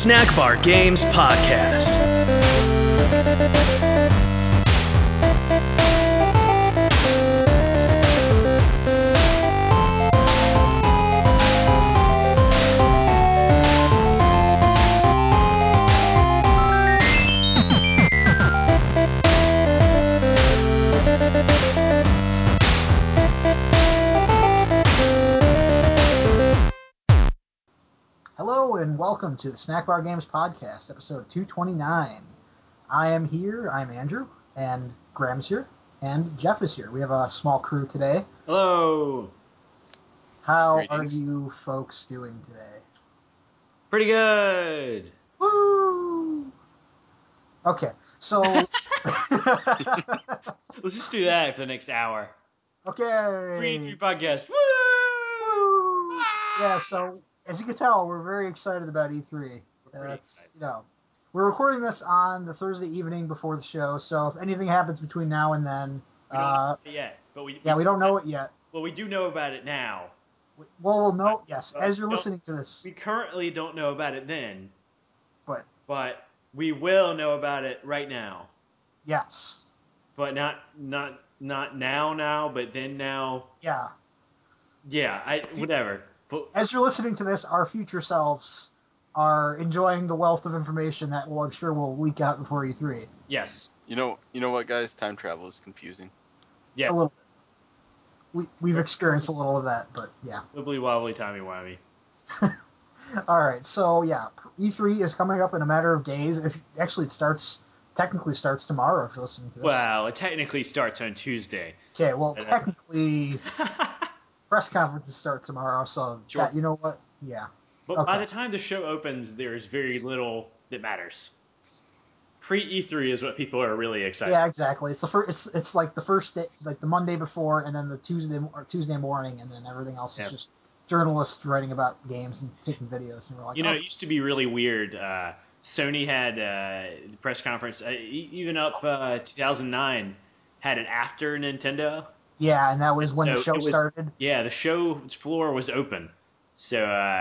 Snack Bar Games Podcast. Hello and welcome to the Snack Bar Games Podcast, episode 229. I am here, I'm Andrew, and Graham's here, and Jeff is here. We have a small crew today. Hello! How Greetings. are you folks doing today? Pretty good! Woo! Okay, so... Let's just do that for the next hour. Okay! Pre-E3 podcast. Woo! Woo! Yeah, so, as you can tell, we're very excited about E3. We're pretty excited. We're recording this on the Thursday evening before the show, so if anything happens between now and then... We don't know it yet, but we don't know it yet. Well, we do know about it now. Well, we'll know, yes, But as you're we don't- listening to this. We currently don't know about it then, But, we will know about it right now. yes. But not now, but then now. Yeah. Yeah, whatever. But As you're listening to this, our future selves are enjoying the wealth of information that I'm sure will leak out before E3. yes. You know what, guys? Time travel is confusing. Yes. A little. We've experienced a little of that, but yeah. Wibbly wobbly, timey wimey. All right, so yeah, E3 is coming up in a matter of days. Technically starts tomorrow if you're listening to this. Well, it technically starts on Tuesday. Okay, well, technically, press conferences start tomorrow, so Sure. that, you know what? Yeah. But by Okay. the time the show opens, there's very little that matters. Pre-E3 is what people are really excited. Yeah, exactly. It's the first. It's like the first day, like the Monday before, and then the Tuesday morning, and then everything else is just journalists writing about games and taking videos. And we're like, It used to be really weird. Sony had the press conference, even up 2009, had it after Nintendo. yeah, and that was when the So show it was, started. yeah, the show floor was open. So,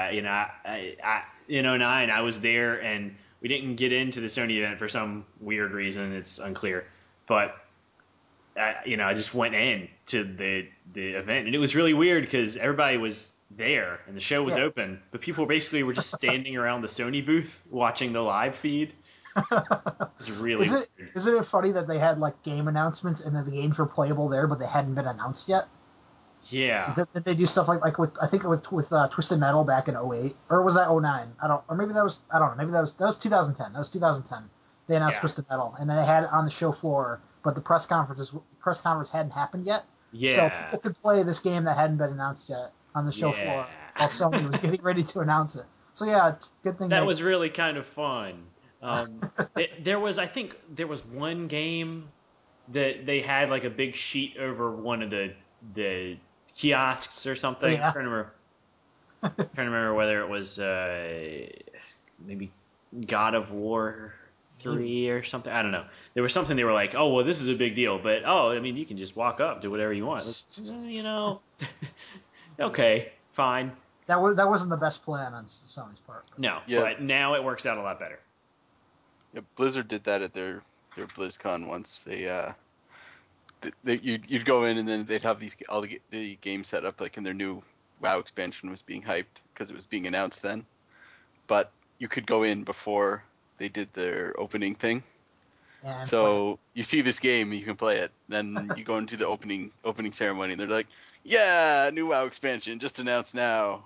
in '09, I was there, and we didn't get into the Sony event for some weird reason. It's unclear. But, I just went in to the event, and it was really weird because everybody was there, and the show was open, but people basically were just standing around the Sony booth watching the live feed. It's really weird. Isn't it funny that they had like game announcements and then the games were playable there, but they hadn't been announced yet? Yeah. Did they do stuff like with Twisted Metal back in 08, or was that 09? I don't know. Maybe that was 2010. That was 2010. They announced Twisted Metal, and then they had it on the show floor, but the press conference hadn't happened yet. Yeah. So people could play this game that hadn't been announced yet on the show floor while Sony was getting ready to announce it. So yeah, it's a good thing. That was really kind of fun. There was one game that they had like a big sheet over one of the kiosks or something. Yeah. I'm trying to remember whether it was maybe God of War 3 or something. I don't know. There was something they were like, oh, well, this is a big deal, but you can just walk up, do whatever you want. Okay, fine. That wasn't the best plan on Sony's part. No, Yeah. but now it works out a lot better. Yeah, Blizzard did that at their BlizzCon once. You'd go in and then they'd have all the games set up, like, and their new WoW expansion was being hyped because it was being announced then. But you could go in before they did their opening thing. And So you see this game, you can play it. Then you go into the opening ceremony, and they're like, "Yeah, new WoW expansion just announced now."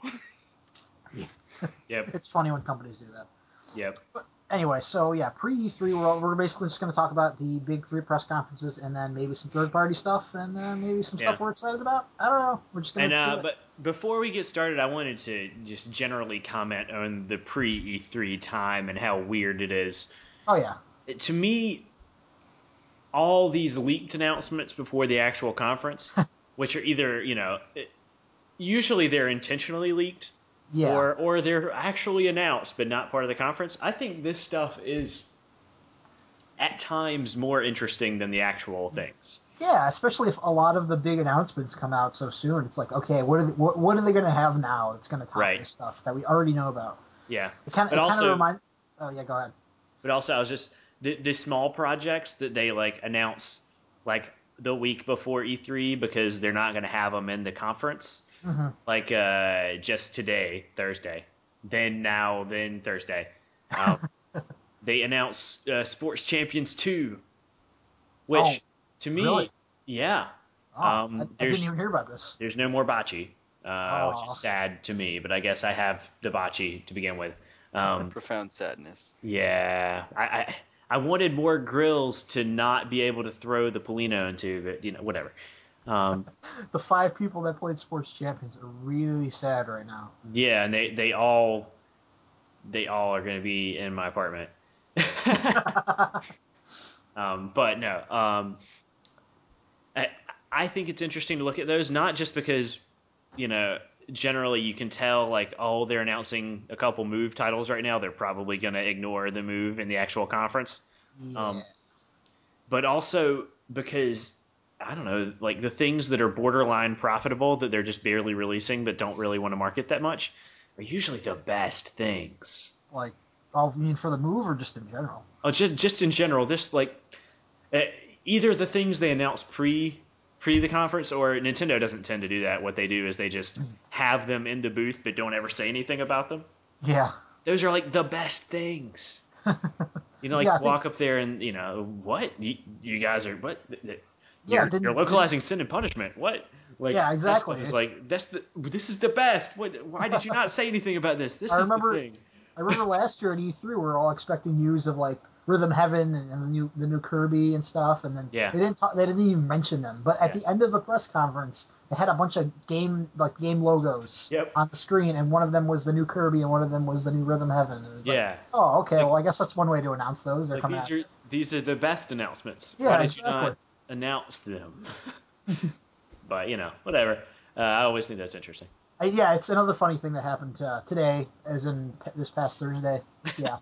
Yep. It's funny when companies do that. Yep. But anyway, so yeah, pre-E3, we're basically just going to talk about the big three press conferences, and then maybe some third-party stuff, and then maybe some stuff we're excited about. I don't know. We're just going to. But before we get started, I wanted to just generally comment on the pre-E3 time and how weird it is. Oh yeah. To me, all these leaked announcements before the actual conference, which are either usually they're intentionally leaked. Yeah. Or they're actually announced but not part of the conference. I think this stuff is at times more interesting than the actual things. Yeah, especially if a lot of the big announcements come out so soon. It's like, okay, what are they going to have now? It's going to top this stuff that we already know about. Yeah. It kind of reminds. Oh yeah, go ahead. But also, I was just the small projects that they like announce like the week before E3 because they're not going to have them in the conference. Mm-hmm. Like just today, Thursday, then Thursday, they announced Sports Champions 2, Oh, which to me, really? yeah, Oh, I didn't even hear about this. there's no more bocce, which Oh. is sad to me, but I guess I have the bocce to begin with. Profound sadness. Yeah, I wanted more grills to not be able to throw the Polino into, but whatever. The 5 people that played Sports Champions are really sad right now. Yeah, and they all are going to be in my apartment. But no, I think it's interesting to look at those, not just because, generally you can tell like, oh, they're announcing a couple move titles right now. They're probably going to ignore the move in the actual conference. Yeah. But also because, I don't know, like the things that are borderline profitable that they're just barely releasing but don't really want to market that much are usually the best things. Like, oh, you mean for the move or just in general? Oh, just in general, this like uh, either the things they announce pre the conference, or Nintendo doesn't tend to do that. What they do is they just have them in the booth but don't ever say anything about them. Yeah. Those are like the best things. Like Yeah, walk up there and what you guys are what. Yeah, You're localizing Sin and Punishment. What? Like Yeah, that exactly. stuff is like this is the best. What? Why did you not say anything about this? This is the thing. I remember last year at E3 we were all expecting news of like Rhythm Heaven and the new Kirby and stuff, and then Yeah. they didn't even mention them. But at the end of the press conference, they had a bunch of game logos on the screen, and one of them was the new Kirby and one of them was the new Rhythm Heaven. And it was like, oh, okay, well I guess that's one way to announce those. They're coming out. These are the best announcements. Yeah, Why did exactly. you not announce them? But whatever. I always think that's interesting. Yeah, it's another funny thing that happened today, as in this past Thursday. Yeah.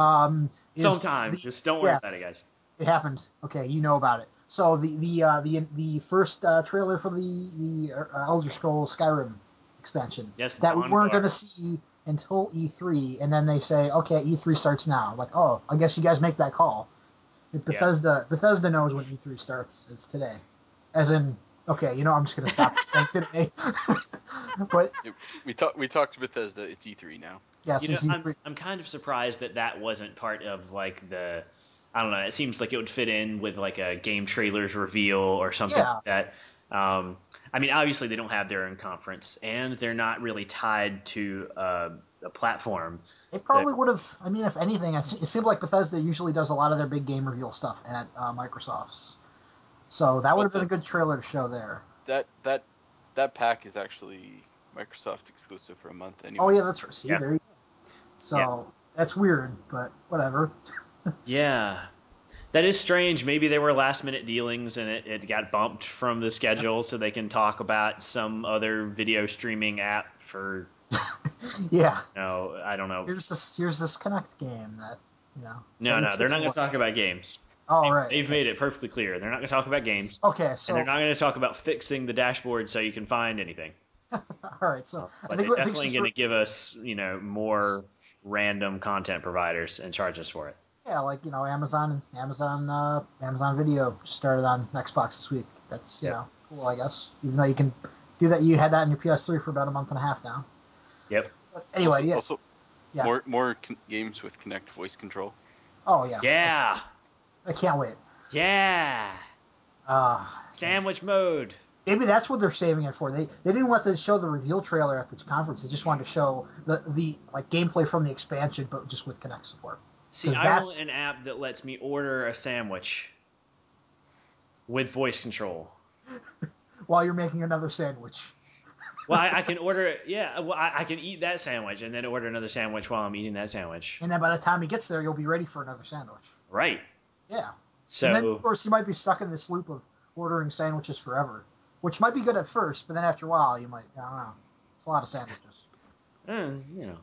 Just don't worry about it, guys. It happened. Okay, you know about it. So the first trailer for the Elder Scrolls Skyrim expansion that we weren't going to see until E3, and then they say, okay, E3 starts now. Like, oh, I guess you guys make that call. Bethesda knows when E3 starts. It's today. As in, okay, I'm just going to stop saying today. But we talked to Bethesda. It's E3 now. Yes, I'm kind of surprised that wasn't part of like the. I don't know. It seems like it would fit in with like a game trailers reveal or something like that. I mean, obviously they don't have their own conference, and they're not really tied to a platform. It probably would have. I mean, if anything, it seemed like Bethesda usually does a lot of their big game reveal stuff at Microsoft's. So that would have been a good trailer to show there. That pack is actually Microsoft exclusive for a month anyway. Oh yeah, that's right. See, there you go. So that's weird, but whatever. Yeah. That is strange. Maybe there were last minute dealings and it got bumped from the schedule so they can talk about some other video streaming app for. Yeah. No, I don't know. Here's this Kinect game that No, they're not going to talk about games. Oh, right. They've made it perfectly clear. They're not going to talk about games. Okay, so. And they're not going to talk about fixing the dashboard so you can find anything. All right, so. But they're definitely going to give us, more random content providers and charge us for it. Yeah, like Amazon Video started on Xbox this week. That's cool, I guess. Even though you can do that, you had that in your PS3 for about a month and a half now. Yep. But anyway, also, more games with Kinect voice control. Oh yeah. Yeah. I can't wait. Yeah. Sandwich mode. Maybe that's what they're saving it for. They didn't want to show the reveal trailer at the conference. They just wanted to show the like gameplay from the expansion, but just with Kinect support. See, I want an app that lets me order a sandwich with voice control. While you're making another sandwich. Well, I can order it. Yeah, well, I can eat that sandwich and then order another sandwich while I'm eating that sandwich. And then by the time he gets there, you'll be ready for another sandwich. Right. Yeah. So, and then, of course, you might be stuck in this loop of ordering sandwiches forever, which might be good at first, but then after a while, you might, I don't know. It's a lot of sandwiches.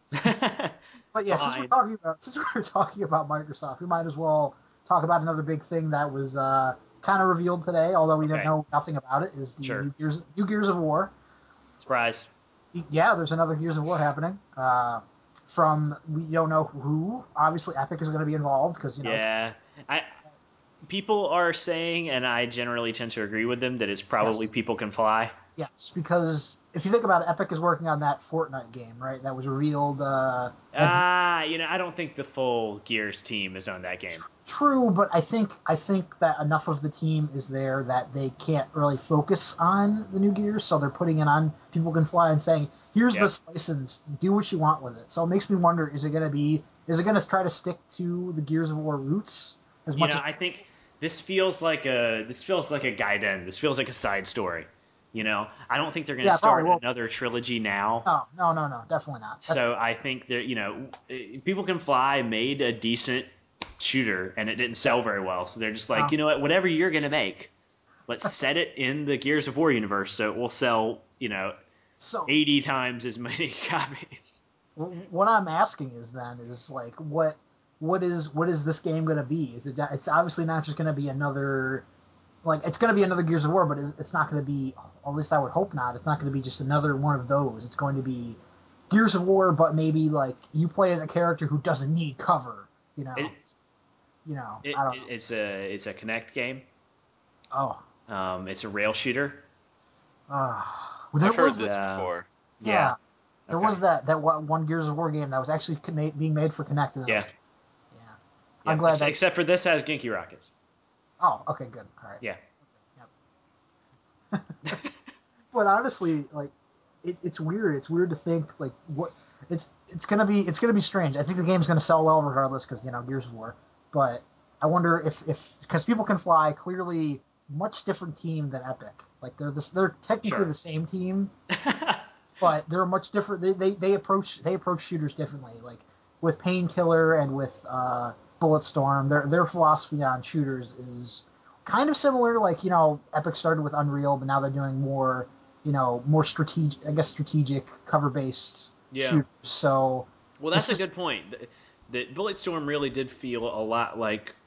But yeah, since we're talking about Microsoft, we might as well talk about another big thing that was kind of revealed today, although we didn't know nothing about it. Is the new Gears of War? Surprise! Yeah, there's another Gears of War happening. from we don't know who. Obviously, Epic is going to be involved because Yeah, people are saying, and I generally tend to agree with them, that it's probably Yes. People Can Fly. Yes, because if you think about it, Epic is working on that Fortnite game, right? That was revealed. I don't think the full Gears team is on that game. True, but I think that enough of the team is there that they can't really focus on the new Gears, so they're putting it on People Can Fly and saying, "Here's this license, do what you want with it." So it makes me wonder: is it going to try to stick to the Gears of War roots as much? I think this feels like a Gaiden. This feels like a side story. I don't think they're going to start another trilogy now. No, definitely not. So I think that People Can Fly made a decent shooter and it didn't sell very well. So they're just like, you know what, whatever you're going to make, let's set it in the Gears of War universe so it will sell, 80 times as many copies. What I'm asking is like what is this game going to be? It's obviously not just going to be another. Like, it's going to be another Gears of War, but it's not going to be, or at least I would hope not, it's not going to be just another one of those. It's going to be Gears of War, but maybe, like, you play as a character who doesn't need cover, I don't know. It's a Kinect game. Oh. It's a rail shooter. I've heard this before. Yeah. There was that one Gears of War game that was actually being made for Kinect. Yeah. I'm glad except for this has Genki Rockets. Oh, okay, good. All right. Yeah. Yep. But honestly, like, it's weird. It's weird to think like what it's gonna be strange. I think the game's gonna sell well regardless because Gears of War. But I wonder if because People Can Fly, clearly much different team than Epic. Like they're technically the same team, but they're much different. They approach shooters differently. Like with Painkiller and with Bulletstorm, their philosophy on shooters is kind of similar. Like Epic started with Unreal, but now they're doing more strategic cover based shooters. So that's a good point. The Bulletstorm really did feel a lot like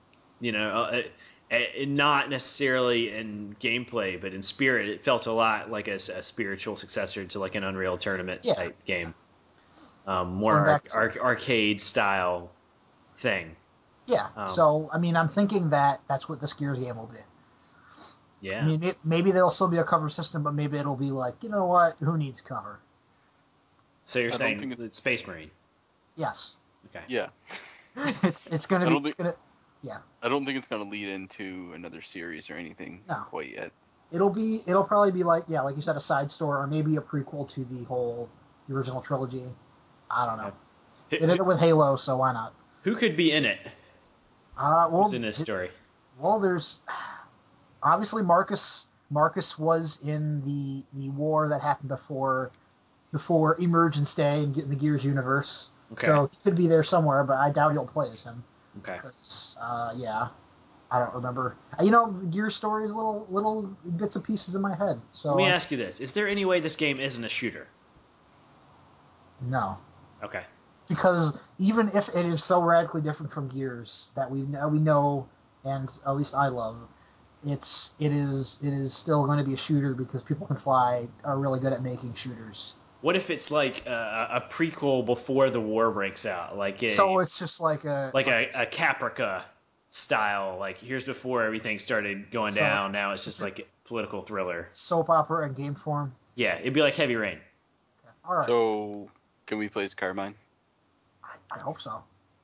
not necessarily in gameplay, but in spirit, it felt a lot like a spiritual successor to like an Unreal Tournament type game. More arcade style thing. Yeah. So I mean, I'm thinking that's what this Gears game will be. Yeah. I mean, maybe there'll still be a cover system, but maybe it'll be like, you know what? Who needs cover? So you're saying it's Space Marine? Yes. Okay. Yeah. it's gonna be. Yeah. I don't think it's gonna lead into another series or anything quite yet. It'll probably be like you said, a side story or maybe a prequel to the original trilogy. I don't know. They did it with Halo, so why not? Who could be in it? Who's in this story? Well, there's obviously Marcus. Marcus was in the war that happened before Emergence Day in the Gears universe. Okay. So he could be there somewhere, but I doubt he'll play as him. Okay. I don't remember. The Gears story is little bits and pieces in my head. So let me ask you this: is there any way this game isn't a shooter? No. Okay. Because even if it is so radically different from Gears that we know, and at least I love, it is still going to be a shooter because People Can Fly are really good at making shooters. What if it's like a prequel before the war breaks out, so it's just like a Caprica style, like here's before everything started going down. Now it's just like a political thriller, soap opera in game form. Yeah, it'd be like Heavy Rain. Okay. All right. So can we play as Carmine? I hope so.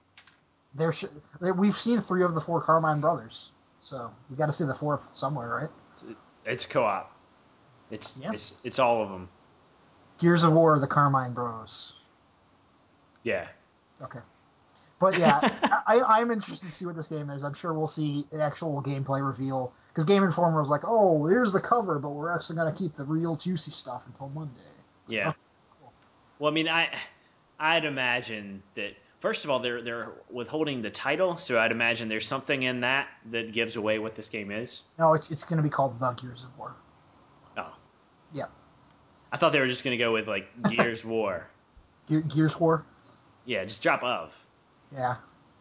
We've seen 3 of the 4 Carmine brothers, so we got to see the 4th somewhere, right? It's co-op. It's all of them. Gears of War, the Carmine Bros. Yeah. Okay. But yeah, I'm interested to see what this game is. I'm sure we'll see an actual gameplay reveal. Because Game Informer was like, oh, here's the cover, but we're actually going to keep the real juicy stuff until Monday. Yeah. Okay, cool. Well, I mean, I'd imagine that, first of all, they're withholding the title, so I'd imagine there's something in that gives away what this game is. No, it's going to be called The Gears of War. Oh. Yeah. I thought they were just going to go with, like, Gears War. Gears War? Yeah, just drop of. Yeah.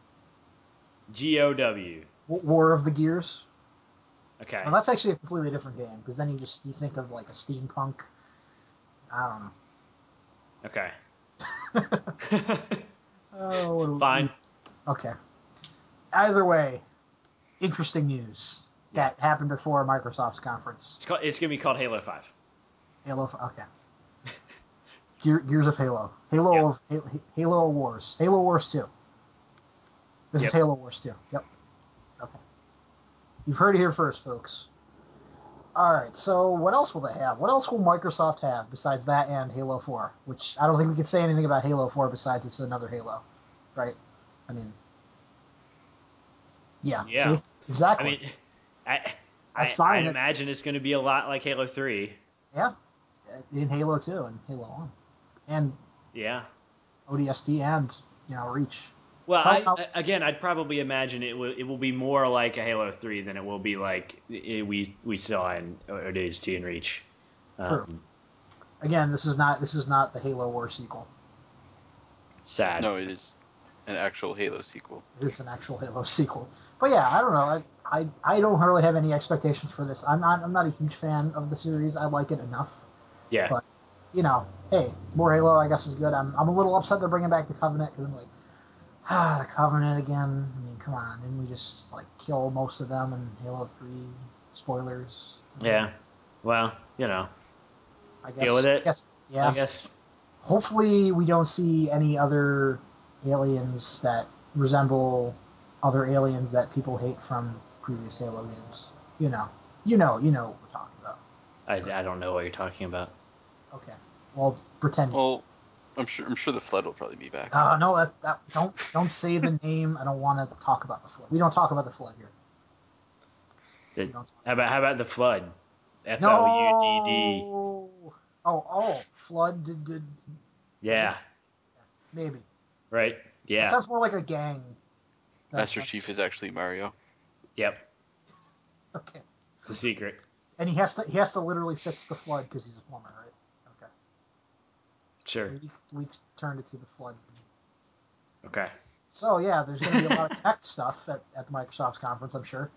GOW. War of the Gears? Okay. Well, that's actually a completely different game, because then you think of, like, a steampunk... I don't know. Okay. Oh, what do we- Fine. Okay. Either way, interesting news that happened before Microsoft's conference. It's gonna be called Halo 5. Halo. Okay. Gears of Halo. Halo Wars. Halo Wars 2. This is Yep. Halo Wars 2. Yep. Okay. You've heard it here first, folks. All right. So what else will they have? What else will Microsoft have besides that and Halo 4? Which I don't think we could say anything about Halo 4 besides it's another Halo, right? I mean, yeah. Yeah. See? Exactly. I mean, That's I fine. imagine it's going to be a lot like Halo 3. Yeah. In Halo 2 and Halo 1. And Yeah. ODST and, Reach. Well, Well, I'd probably imagine it will be more like a Halo 3 than it will be like we saw in ODST and Reach. True. Again, this is not the Halo War sequel. Sad. No, it is an actual Halo sequel. It is an actual Halo sequel. But yeah, I don't know. I don't really have any expectations for this. I'm not a huge fan of the series. I like it enough. Yeah. But hey, more Halo I guess is good. I'm a little upset they're bringing back the Covenant because I'm like, the Covenant again. I mean, come on, didn't we just kill most of them in Halo 3? Spoilers. Yeah. Well, I guess, deal with it. Yeah. I guess. Hopefully, we don't see any other aliens that resemble other aliens that people hate from previous Halo games. You know what we're talking about. I don't know what you're talking about. Okay, well, pretend. Well, I'm sure the Flood will probably be back. No, that don't say the name. I don't want to talk about the Flood. We don't talk about the Flood here. How about the Flood? No. FLUDD. Oh, Flood. Yeah. Maybe. Right. Yeah. That sounds more like a gang. Master Chief is actually Mario. Yep. Okay. It's a secret. And he has to literally fix the Flood because he's a plumber, right? Okay. Sure. Leaks turned it to the Flood. Okay. So yeah, there's going to be a lot of Kinect stuff at the Microsoft's conference, I'm sure.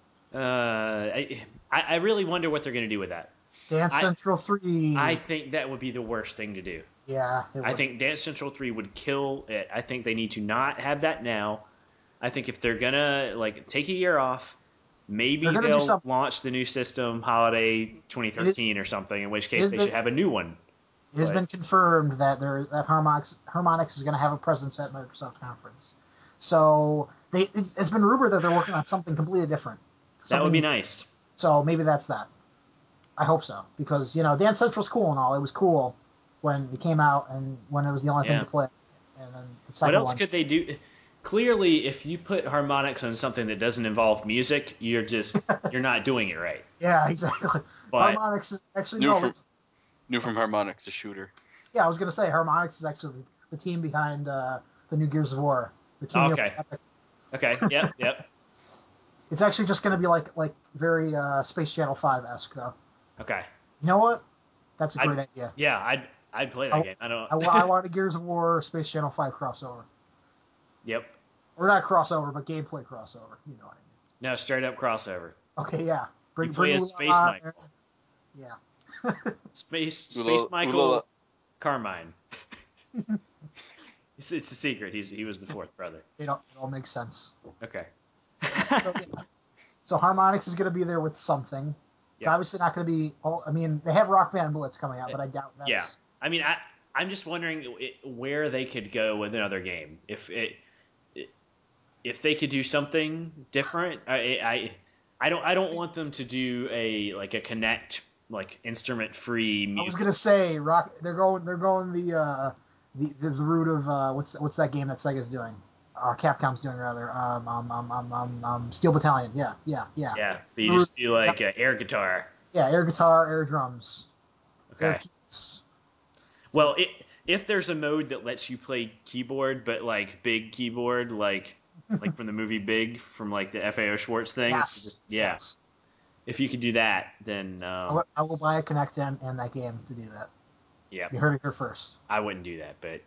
I really wonder what they're going to do with that. Dance Central 3. I think that would be the worst thing to do. Yeah. I think Dance Central 3 would kill it. I think they need to not have that now. I think if they're gonna take a year off, maybe they'll launch the new system holiday 2013 or something. In which case they should have a new one. It has been confirmed that Harmonix is going to have a presence at Microsoft conference. So it's been rumored that they're working on something completely different. That would be nice. So maybe that's that. I hope so because Dance Central's cool and all. It was cool when it came out and when it was the only thing to play. And then the second what else could they do? Clearly, if you put Harmonix on something that doesn't involve music, you're not doing it right. Yeah, exactly. But Harmonix is actually new from Harmonix, a shooter. Yeah, I was gonna say Harmonix is actually the team behind the new Gears of War. The team Okay. Yep. It's actually just gonna be like very Space Channel 5-esque though. Okay. You know what? That's a great idea. Yeah, I'd play that game. I want a Gears of War Space Channel 5 crossover. Yep. Or not crossover, but gameplay crossover. You know what I mean? No, straight up crossover. Okay, yeah. You play as Space Michael. Yeah. Space Michael Carmine. It's a secret. He was the fourth brother. It all makes sense. Okay. So Harmonix is going to be there with something. It's obviously not going to be. They have Rock Band Blitz coming out, but I doubt that's. Yeah. I mean, I'm just wondering where they could go with another game. If they could do something different, I don't want them to do a Kinect instrument free music. I was gonna say They're going the route of what's that game that Sega's doing? Capcom's doing rather. Steel Battalion. Yeah. Yeah, but you just do air guitar. Yeah, air guitar, air drums. Okay. Air keys. Well, if there's a mode that lets you play keyboard, but big keyboard, like from the movie Big, from the FAO Schwartz thing. Yes. Yeah. Yes. If you could do that, then I will buy a Kinect and that game to do that. Yeah. You heard it here first. I wouldn't do that, but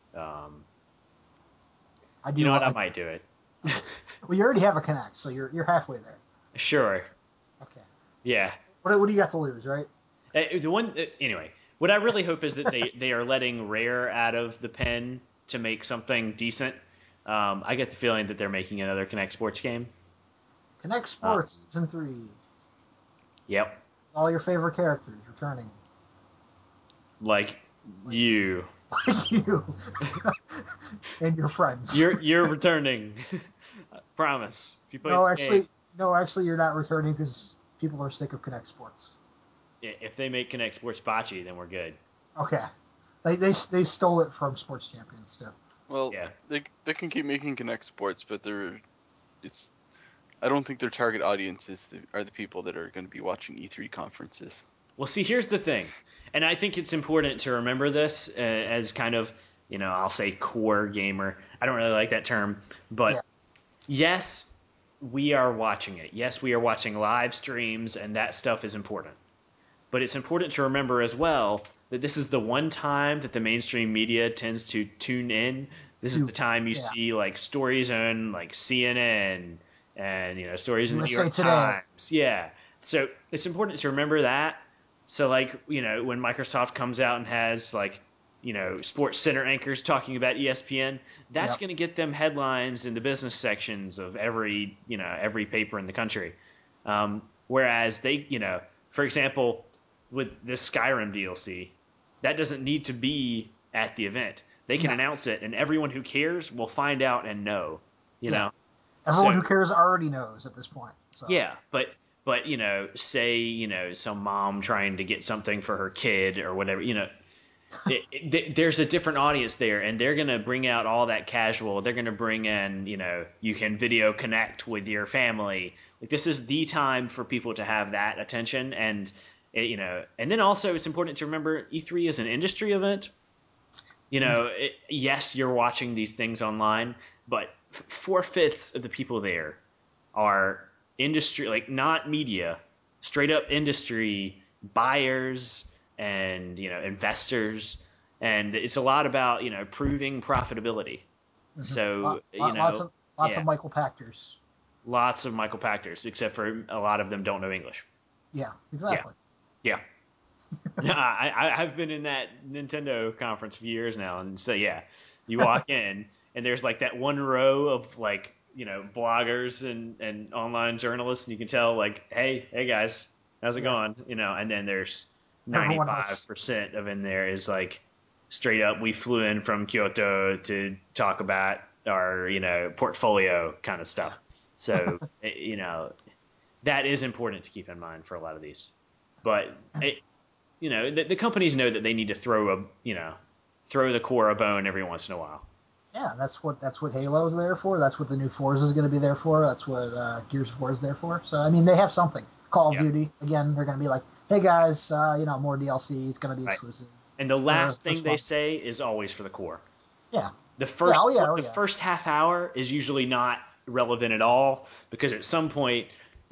I do. You know what? I might do it. Well, you already have a Kinect, so you're halfway there. Sure. Okay. Yeah. What do you got to lose, right? Anyway, what I really hope is that they are letting Rare out of the pen to make something decent. I get the feeling that they're making another Kinect Sports game. Kinect Sports Season 3. Yep. All your favorite characters returning. Like you. Like you. And your friends. You're returning. I promise. If you play No, this actually, game, you're not returning because people are sick of Kinect Sports. if they make Kinect Sports bocce, then we're good. Okay. They stole it from Sports Champions too. Well, Yeah. they can keep making Kinect Sports, but I don't think their target audiences are the people that are going to be watching E3 conferences. Well, see, here's the thing, and I think it's important to remember this as kind of, I'll say core gamer. I don't really like that term, but yes, we are watching it. Yes, we are watching live streams, and that stuff is important. But it's important to remember as well that this is the one time that the mainstream media tends to tune in. This is the time you see like stories on like CNN and stories in the New York Times. Yeah. So it's important to remember that. So like, when Microsoft comes out and has like, Sports Center anchors talking about ESPN, that's going to get them headlines in the business sections of every paper in the country. Whereas they, for example, with this Skyrim DLC, that doesn't need to be at the event. They can announce it, and everyone who cares will find out and know. You know, everyone who cares already knows at this point. So. Yeah, but say some mom trying to get something for her kid or whatever. There's a different audience there, and they're gonna bring out all that casual. They're gonna bring in, you can video connect with your family. Like this is the time for people to have that attention, and and then also it's important to remember E3 is an industry event. Yes, you're watching these things online, but 4/5 of the people there are industry, like not media, straight up industry buyers and investors, and it's a lot about proving profitability. Mm-hmm. So lots of Michael Pachters. Lots of Michael Pachters, except for a lot of them don't know English. Yeah, exactly. Yeah. I've been in that Nintendo conference for years now, and so you walk in and there's like that one row of like bloggers and online journalists, and you can tell like, hey guys, how's it going? And then there's 95% of in there is like straight up, we flew in from Kyoto to talk about our portfolio kind of stuff. So that is important to keep in mind for a lot of these, but the companies know that they need to throw the core a bone every once in a while. Yeah, that's what Halo is there for. That's what the new Forza is going to be there for. That's what Gears of War is there for. So I mean, they have something. Call of Duty again. They're going to be like, hey guys, more DLC. It's going to be exclusive. And the last thing they say is always for the core. Yeah. The first half hour is usually not relevant at all, because at some point,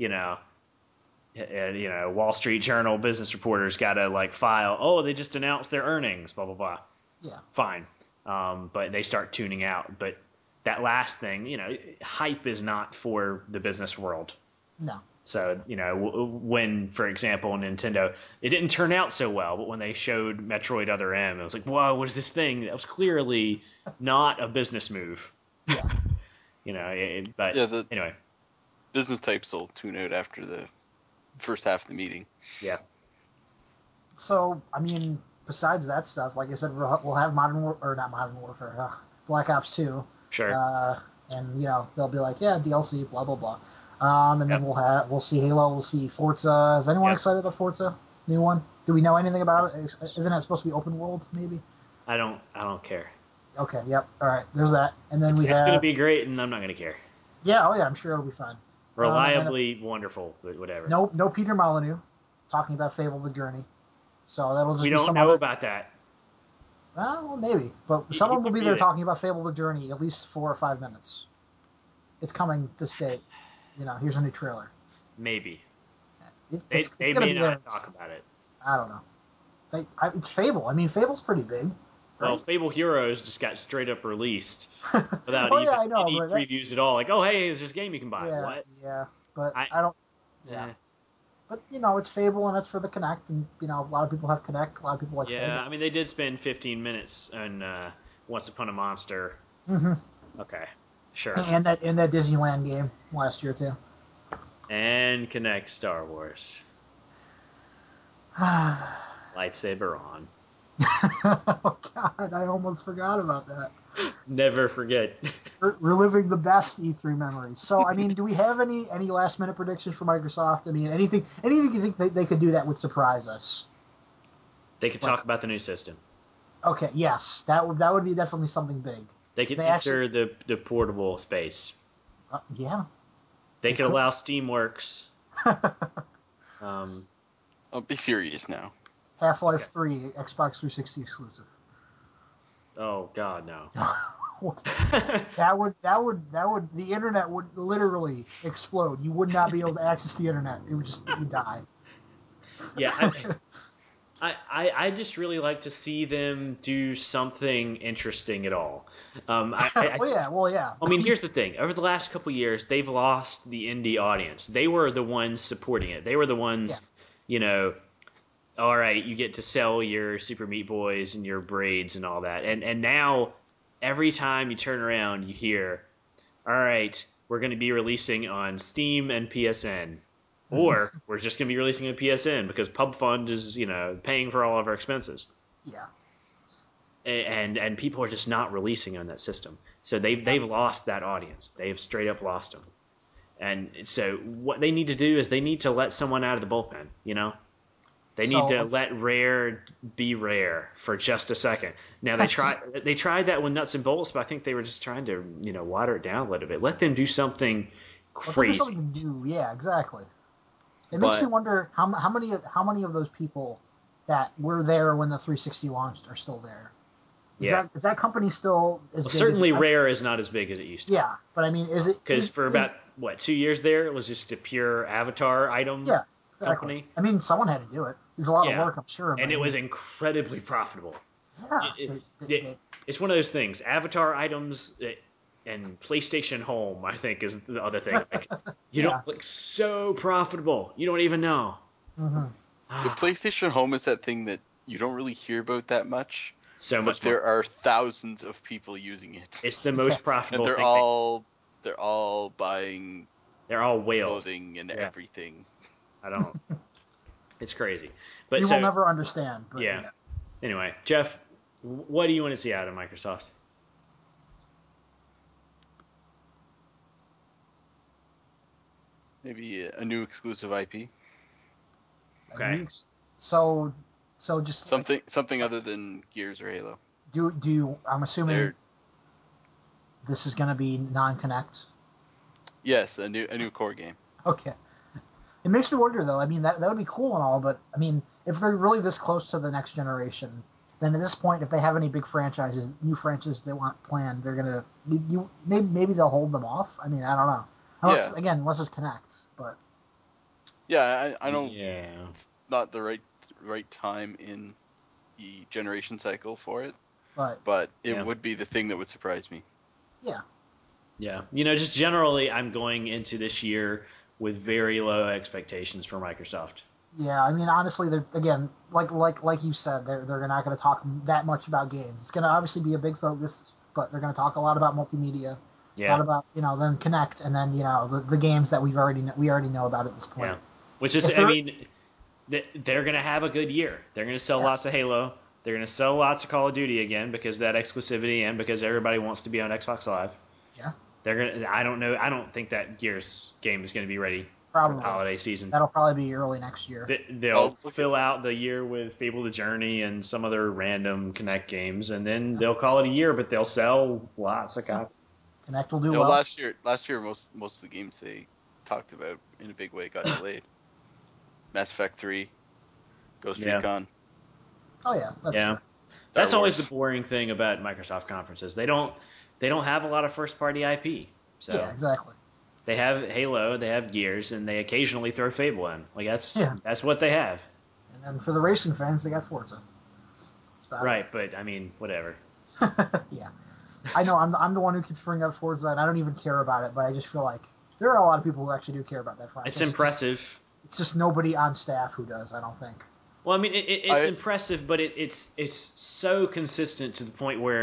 Wall Street Journal business reporters got to like file, oh, they just announced their earnings, blah, blah, blah. Yeah. Fine. But they start tuning out. But that last thing, hype is not for the business world. No. So, when, for example, Nintendo, it didn't turn out so well, but when they showed Metroid Other M, it was like, whoa, what is this thing? That was clearly not a business move. Yeah. Anyway. Business types will tune out after the first half of the meeting. Yeah. So, I mean, besides that stuff, like I said, we'll have Black Ops 2. Sure. And they'll be like, yeah, DLC, blah blah blah. And then we'll see Halo, we'll see Forza. Is anyone excited about Forza? New one? Do we know anything about it? Isn't it supposed to be open world? Maybe. I don't care. Okay. Yep. All right. There's that. And then it's going to be great, and I'm not going to care. Yeah. Oh yeah. I'm sure it'll be fine. Reliably wonderful, but whatever. No Peter Molyneux talking about Fable: The Journey. So that'll just we be don't some know other... about that. Well, maybe, but someone will be there talking about Fable: The Journey at least 4 or 5 minutes. It's coming this date. Here's a new trailer. Maybe. It's they gonna may be not there. talk about it. I don't know. It's Fable. I mean, Fable's pretty big. Right? Well, Fable Heroes just got straight up released without any previews at all. Like, oh, hey, there's this game you can buy. Yeah, what? Yeah, but I don't. Yeah. But it's Fable and it's for the Kinect, and a lot of people have Kinect. A lot of people like Fable. Yeah, I mean they did spend 15 minutes on Once Upon a Monster. Mm-hmm. Okay, sure. And that Disneyland game last year too. And Connect Star Wars. Lightsaber on. Oh God, I almost forgot about that. Never forget. Reliving the best E3 memories. So, I mean, do we have any last minute predictions for Microsoft? I mean, anything you think they could do that would surprise us? They could talk about the new system. Okay, yes, that would be definitely something big. They could enter the portable space. Yeah. They could allow Steamworks. I'll be serious now. Half-Life 3, Xbox 360 exclusive. Oh God, no. that would the internet would literally explode. You would not be able to access the internet. It would die. Yeah, I just really like to see them do something interesting at all. Well, yeah. I mean, here's the thing. Over the last couple years, they've lost the indie audience. They were the ones supporting it. They were the ones, all right, you get to sell your Super Meat Boys and your braids and all that. And now, every time you turn around, you hear, all right, we're going to be releasing on Steam and PSN. Or we're just going to be releasing on PSN because PubFund is, paying for all of our expenses. Yeah. And people are just not releasing on that system. So they've lost that audience. They've straight up lost them. And so what they need to do is they need to let someone out of the bullpen, They need to let Rare be Rare for just a second. Now they tried that with Nuts and Bolts, but I think they were just trying to water it down a little bit. Let them do something crazy. Let them do something new. Yeah, exactly. It makes me wonder how many of those people that were there when the 360 launched are still there. Is that company still as big? Certainly Rare is not as big as it used to. Yeah, but I mean, is it? Because for about 2 years there, it was just a pure Avatar item. Yeah, exactly. Company. I mean, someone had to do it. It was a lot of work, I'm sure. And it was incredibly profitable. Yeah. It's one of those things. Avatar items and PlayStation Home, I think, is the other thing. Like, don't so profitable. You don't even know. Mm-hmm. The PlayStation Home is that thing that you don't really hear about that much. So much. But there are thousands of people using it. It's the most profitable. And they're all buying. They're all whales. Clothing and everything. I don't. It's crazy. But you will never understand. But yeah. Anyway, Jeff, what do you want to see out of Microsoft? Maybe a new exclusive IP. Okay. So just something other than Gears or Halo. Do you? I'm assuming this is going to be non-Connect. Yes, a new core game. Okay. It makes me wonder, though. I mean, that would be cool and all, but I mean, if they're really this close to the next generation, then at this point, if they have any big new franchises they want planned, they're gonna maybe they'll hold them off. I mean, I don't know. Unless it's Connect, but yeah, I don't. Yeah, it's not the right time in the generation cycle for it. But it would be the thing that would surprise me. Yeah. Yeah, just generally, I'm going into this year with very low expectations for Microsoft. Yeah, I mean, honestly, they're again, like you said, they're not going to talk that much about games. It's going to obviously be a big focus, but they're going to talk a lot about multimedia, a lot about then Connect, and then the games that we already know about at this point. Yeah, which is, I mean, they're going to have a good year. They're going to sell lots of Halo. They're going to sell lots of Call of Duty again because of that exclusivity and because everybody wants to be on Xbox Live. Yeah. They're gonna. I don't know. I don't think that Gears game is going to be ready for the holiday season. That'll probably be early next year. They'll fill out the year with Fable the Journey and some other random Connect games, and then they'll call it a year. But they'll sell lots of copies. Connect will do well. Last year, most of the games they talked about in a big way got delayed. Mass Effect 3, Ghost Recon. Oh yeah, that's true. That's always the boring thing about Microsoft conferences. They don't have a lot of first party IP. So yeah, exactly. They have Halo, they have Gears, and they occasionally throw Fable in. Like that's what they have. And then for the racing fans, they got Forza. Right, but I mean, whatever. Yeah, I know. I'm the one who keeps bringing up Forza, and I don't even care about it. But I just feel like there are a lot of people who actually do care about that franchise. It's impressive. It's just nobody on staff who does. I don't think. Well, I mean, it's impressive, but it's so consistent to the point where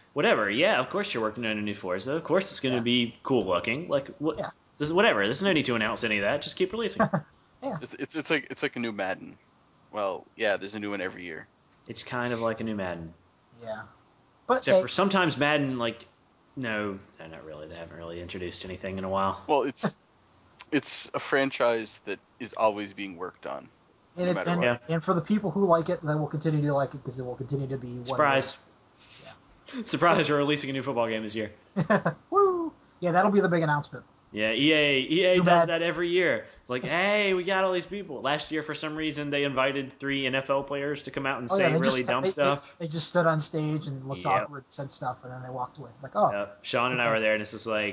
whatever. Yeah, of course you're working on a new Forza. Of course it's going to be cool looking. Like what? Yeah. Whatever. There's no need to announce any of that. Just keep releasing. Yeah. It's like a new Madden. Well, yeah, there's a new one every year. It's kind of like a new Madden. Yeah. But Except for sometimes Madden, like, no, not really. They haven't really introduced anything in a while. Well, it's a franchise that is always being worked on, no matter what. Yeah. And for the people who like it, they will continue to like it because it will continue to be what Surprise. Yeah. Surprise, we're releasing a new football game this year. Woo! Yeah, that'll be the big announcement. Yeah, EA Too does bad. that every year. It's like, hey, we got all these people. Last year, for some reason, they invited 3 NFL players to come out and say they really dumb stuff. They just stood on stage and looked Yep. awkward, said stuff, and then they walked away. Like, oh. Yep. Sean and I were there, and it's just like,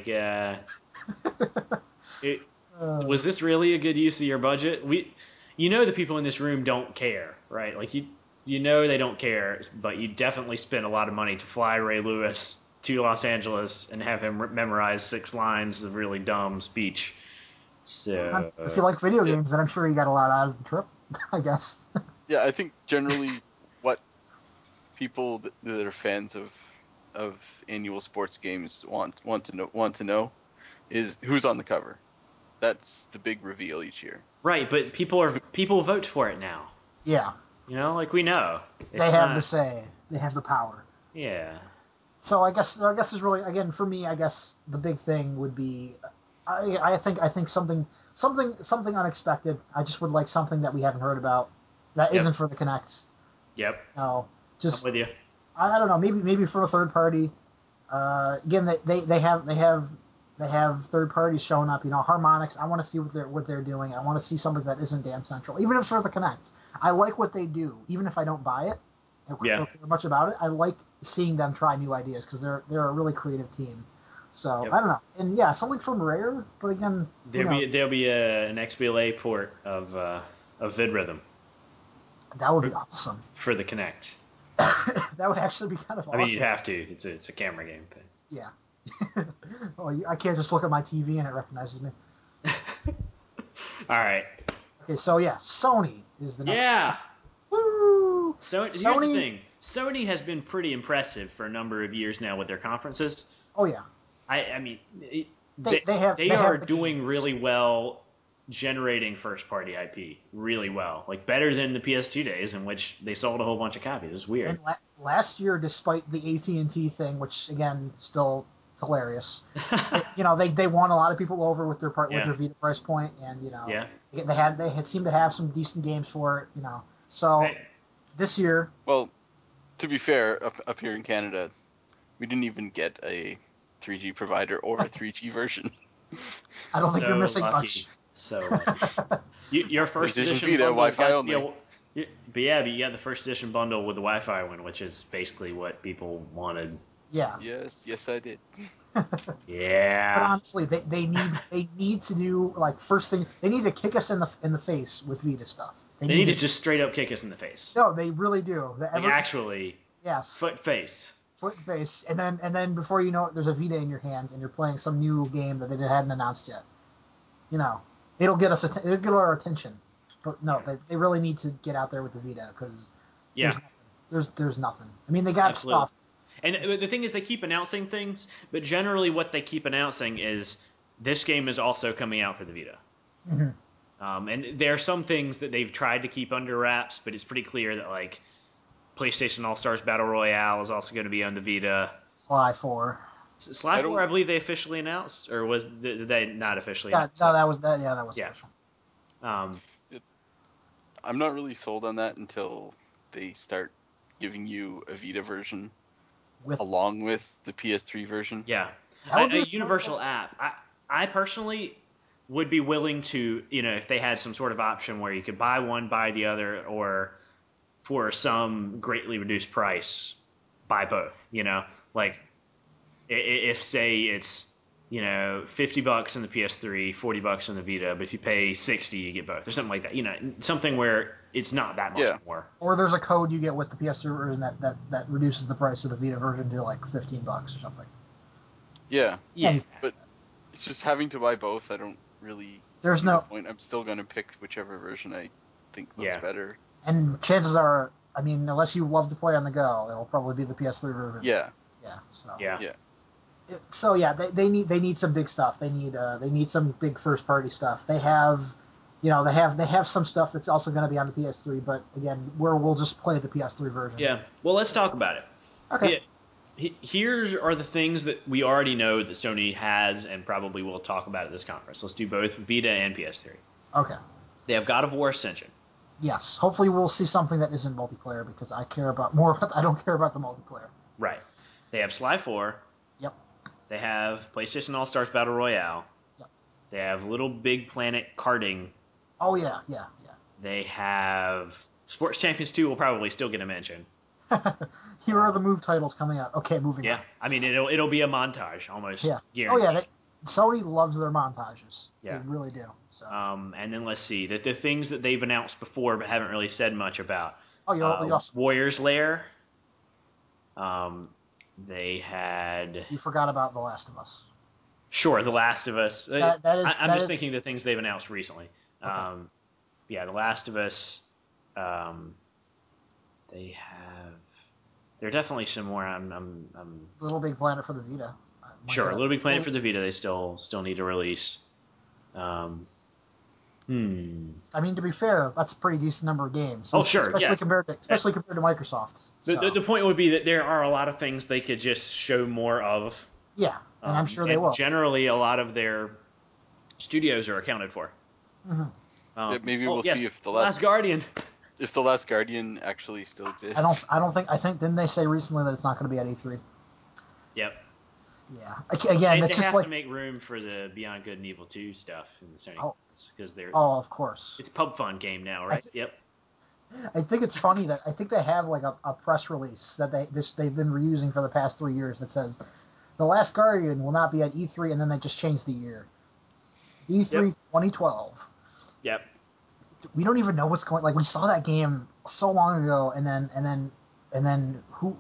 was this really a good use of your budget? The people in this room don't care, right? Like you know they don't care, but you definitely spent a lot of money to fly Ray Lewis to Los Angeles and have him memorize 6 lines of really dumb speech. So if you like video games, then I'm sure you got a lot out of the trip, I guess. Yeah, I think generally what people that are fans of annual sports games want to know is who's on the cover. That's the big reveal each year. right, but people vote for it now. Yeah. Like we know. They have the say. They have the power. Yeah. So I guess is really, again, for me, I guess the big thing would be, I think something unexpected. I just would like something that we haven't heard about that Yep. isn't for the Kinect. Yep. No, just I'm with you. I don't know. Maybe for a third party. Again, they have third parties showing up. Harmonix. I want to see what they're doing. I want to see something that isn't Dance Central, even if it's for the Kinect. I like what they do, even if I don't buy it. Yeah. Or care much about it. I like seeing them try new ideas because they're a really creative team. So Yep. I don't know. And yeah, something from Rare, but again, There'll be an XBLA port of VidRhythm that would be awesome. for the Kinect. That would actually be kind of awesome. I mean, you'd have to. It's a camera game. But... Yeah. I can't just look at my TV and it recognizes me. All right. Okay, so yeah, Sony is the next. Yeah. Woo! So here's the thing. Sony has been pretty impressive for a number of years now with their conferences. Oh yeah. I mean, They are have doing really well generating first party IP really well. Like better than the PS2 days in which they sold a whole bunch of copies. It's weird. And last year, despite the AT&T thing, which again still hilarious, they won a lot of people over with their with their Vita price point, and they had seemed to have some decent games for it. So Right. this year, Well, to be fair, up here in Canada, we didn't even get a 3G provider or a 3G version. I don't think you're missing lucky. much. So lucky. Your first PlayStation edition Vita, bundle Wi-Fi got to be only. but you got the first edition bundle with the Wi-Fi one, which is basically what people wanted. Yeah. Yes, I did. Yeah. But honestly, they need to do first thing. They need to kick us in the face with Vita stuff. They need to just straight up kick us in the face. No, they really do. Actually. Yes. Foot face. Foot and face, and then before you know it, there's a Vita in your hands, and you're playing some new game that they hadn't announced yet. It'll get our attention. But no, they really need to get out there with the Vita because there's nothing. I mean, they got stuff. And the thing is, they keep announcing things, but generally what they keep announcing is this game is also coming out for the Vita. Mm-hmm. And there are some things that they've tried to keep under wraps, but it's pretty clear that PlayStation All-Stars Battle Royale is also going to be on the Vita. Sly 4. Sly 4, I believe they officially announced, or did they not officially announce? No, that was official. I'm not really sold on that until they start giving you a Vita version along with the PS3 version. Yeah, a universal app. I personally would be willing to, if they had some sort of option where you could buy one, buy the other, or for some greatly reduced price, buy both. If say it's $50 in the PS3, $40 in the Vita, but if you pay $60, you get both, or something like that. Something where it's not that much more. Or there's a code you get with the PS3 version that reduces the price of the Vita version to $15 or something. Yeah. But it's just having to buy both. I don't really. There's no point. I'm still gonna pick whichever version I think looks better. And chances are, I mean, unless you love to play on the go, it'll probably be the PS3 version. Yeah. Yeah. So. Yeah. So yeah, they need some big stuff. They need some big first party stuff. They have some stuff that's also going to be on the PS3, but again, we'll just play the PS3 version. Yeah. Well, let's talk about it. Okay. Here are the things that we already know that Sony has and probably will talk about at this conference. Let's do both Vita and PS3. Okay. They have God of War Ascension. Yes. Hopefully, we'll see something that isn't multiplayer because I care about more. I don't care about the multiplayer. Right. They have Sly 4. Yep. They have PlayStation All Stars Battle Royale. Yep. They have Little Big Planet karting. Oh yeah. They have Sports Champions 2 will probably still get a mention. Here are the move titles coming out. Okay, moving on. Yeah, I mean it'll be a montage almost. Yeah. Guaranteed. Oh yeah. Sony loves their montages. Yeah. They really do. So. And then let's see the things that they've announced before but haven't really said much about. Oh, you also. Warrior's Lair. They had. You forgot about The Last of Us. Sure, The Last of Us. I'm just thinking the things they've announced recently. Okay. Yeah, The Last of Us. They have. There are definitely some more. I'm Little Big Planet for the Vita. Sure, Little Big Planet for the Vita. They still need to release. I mean, to be fair, that's a pretty decent number of games. Oh, sure, especially compared to Microsoft. The point would be that there are a lot of things they could just show more of. Yeah, and I'm sure they will. Generally, a lot of their studios are accounted for. Mm-hmm. Maybe we'll see if the Last Guardian. If the Last Guardian actually still exists. I think didn't they say recently that it's not going to be at E3? Yep. Yeah. Again, they it's just have like to make room for the Beyond Good and Evil 2 stuff in the Sony because they're. Oh, of course. It's Pub Fun game now, right? Yep. I think it's funny that I think they have like a press release that they've been reusing for the past 3 years that says The Last Guardian will not be at E3, and then they just changed the year. E3 2012. Yep. We don't even know what's going. Like we saw that game so long ago, and then who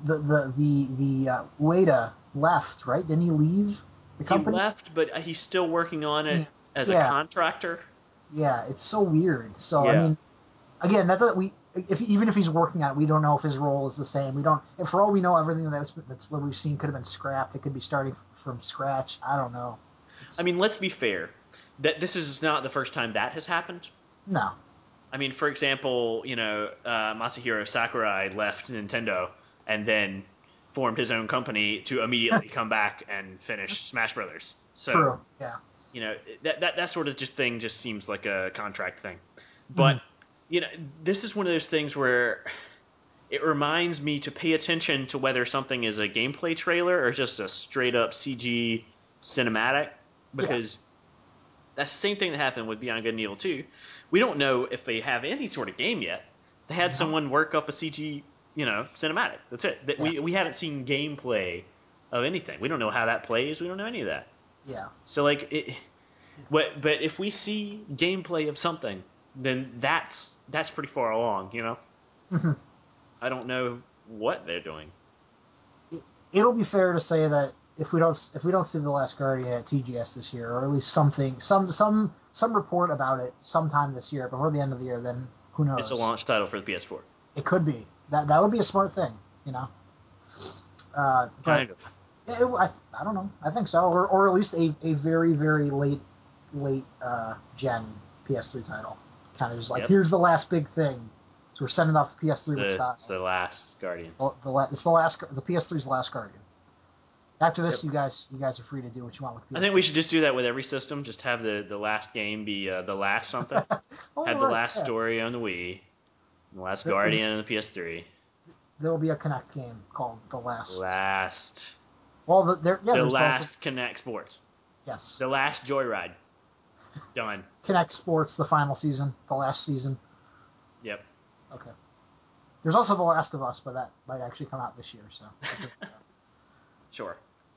the Ueda left, right? Didn't he leave the company? He left, but he's still working on it as a contractor. Yeah, it's so weird. So Yeah. I mean, again, even if he's working on it, we don't know if his role is the same. We don't. And for all we know, everything that's what we've seen could have been scrapped. It could be starting from scratch. I don't know. I mean, let's be fair. That this is not the first time that has happened. No. I mean, for example, Masahiro Sakurai left Nintendo and then formed his own company to immediately come back and finish Smash Brothers. So, True. Yeah. That sort of thing just seems like a contract thing. But this is one of those things where it reminds me to pay attention to whether something is a gameplay trailer or just a straight up CG cinematic, because that's the same thing that happened with Beyond Good and Evil 2. We don't know if they have any sort of game yet. They had someone work up a CG, cinematic. That's it. We haven't seen gameplay of anything. We don't know how that plays. We don't know any of that. Yeah. So but if we see gameplay of something, then that's pretty far along, Mm-hmm. I don't know what they're doing. It'll be fair to say that if we don't see The Last Guardian at TGS this year, or at least some report about it sometime this year, before the end of the year, then who knows? It's a launch title for the PS4. It could be. That would be a smart thing, Kind of. I don't know. I think so, or at least a very very late gen PS3 title. Kind of just like here's the last big thing. So we're sending off the PS3 with style. It's the Last Guardian. It's the PS3's Last Guardian. After this, you guys are free to do what you want with PS3. I think we should just do that with every system. Just have the last game be the last something. Have the last story on the Wii. The Last Guardian on the PS3. There will be a Kinect game called The Last. Well, the Last Kinect Sports. Yes. The Last Joyride. Done. Kinect Sports, the final season, the last season. Yep. Okay. There's also The Last of Us, but that might actually come out this year. So. Sure.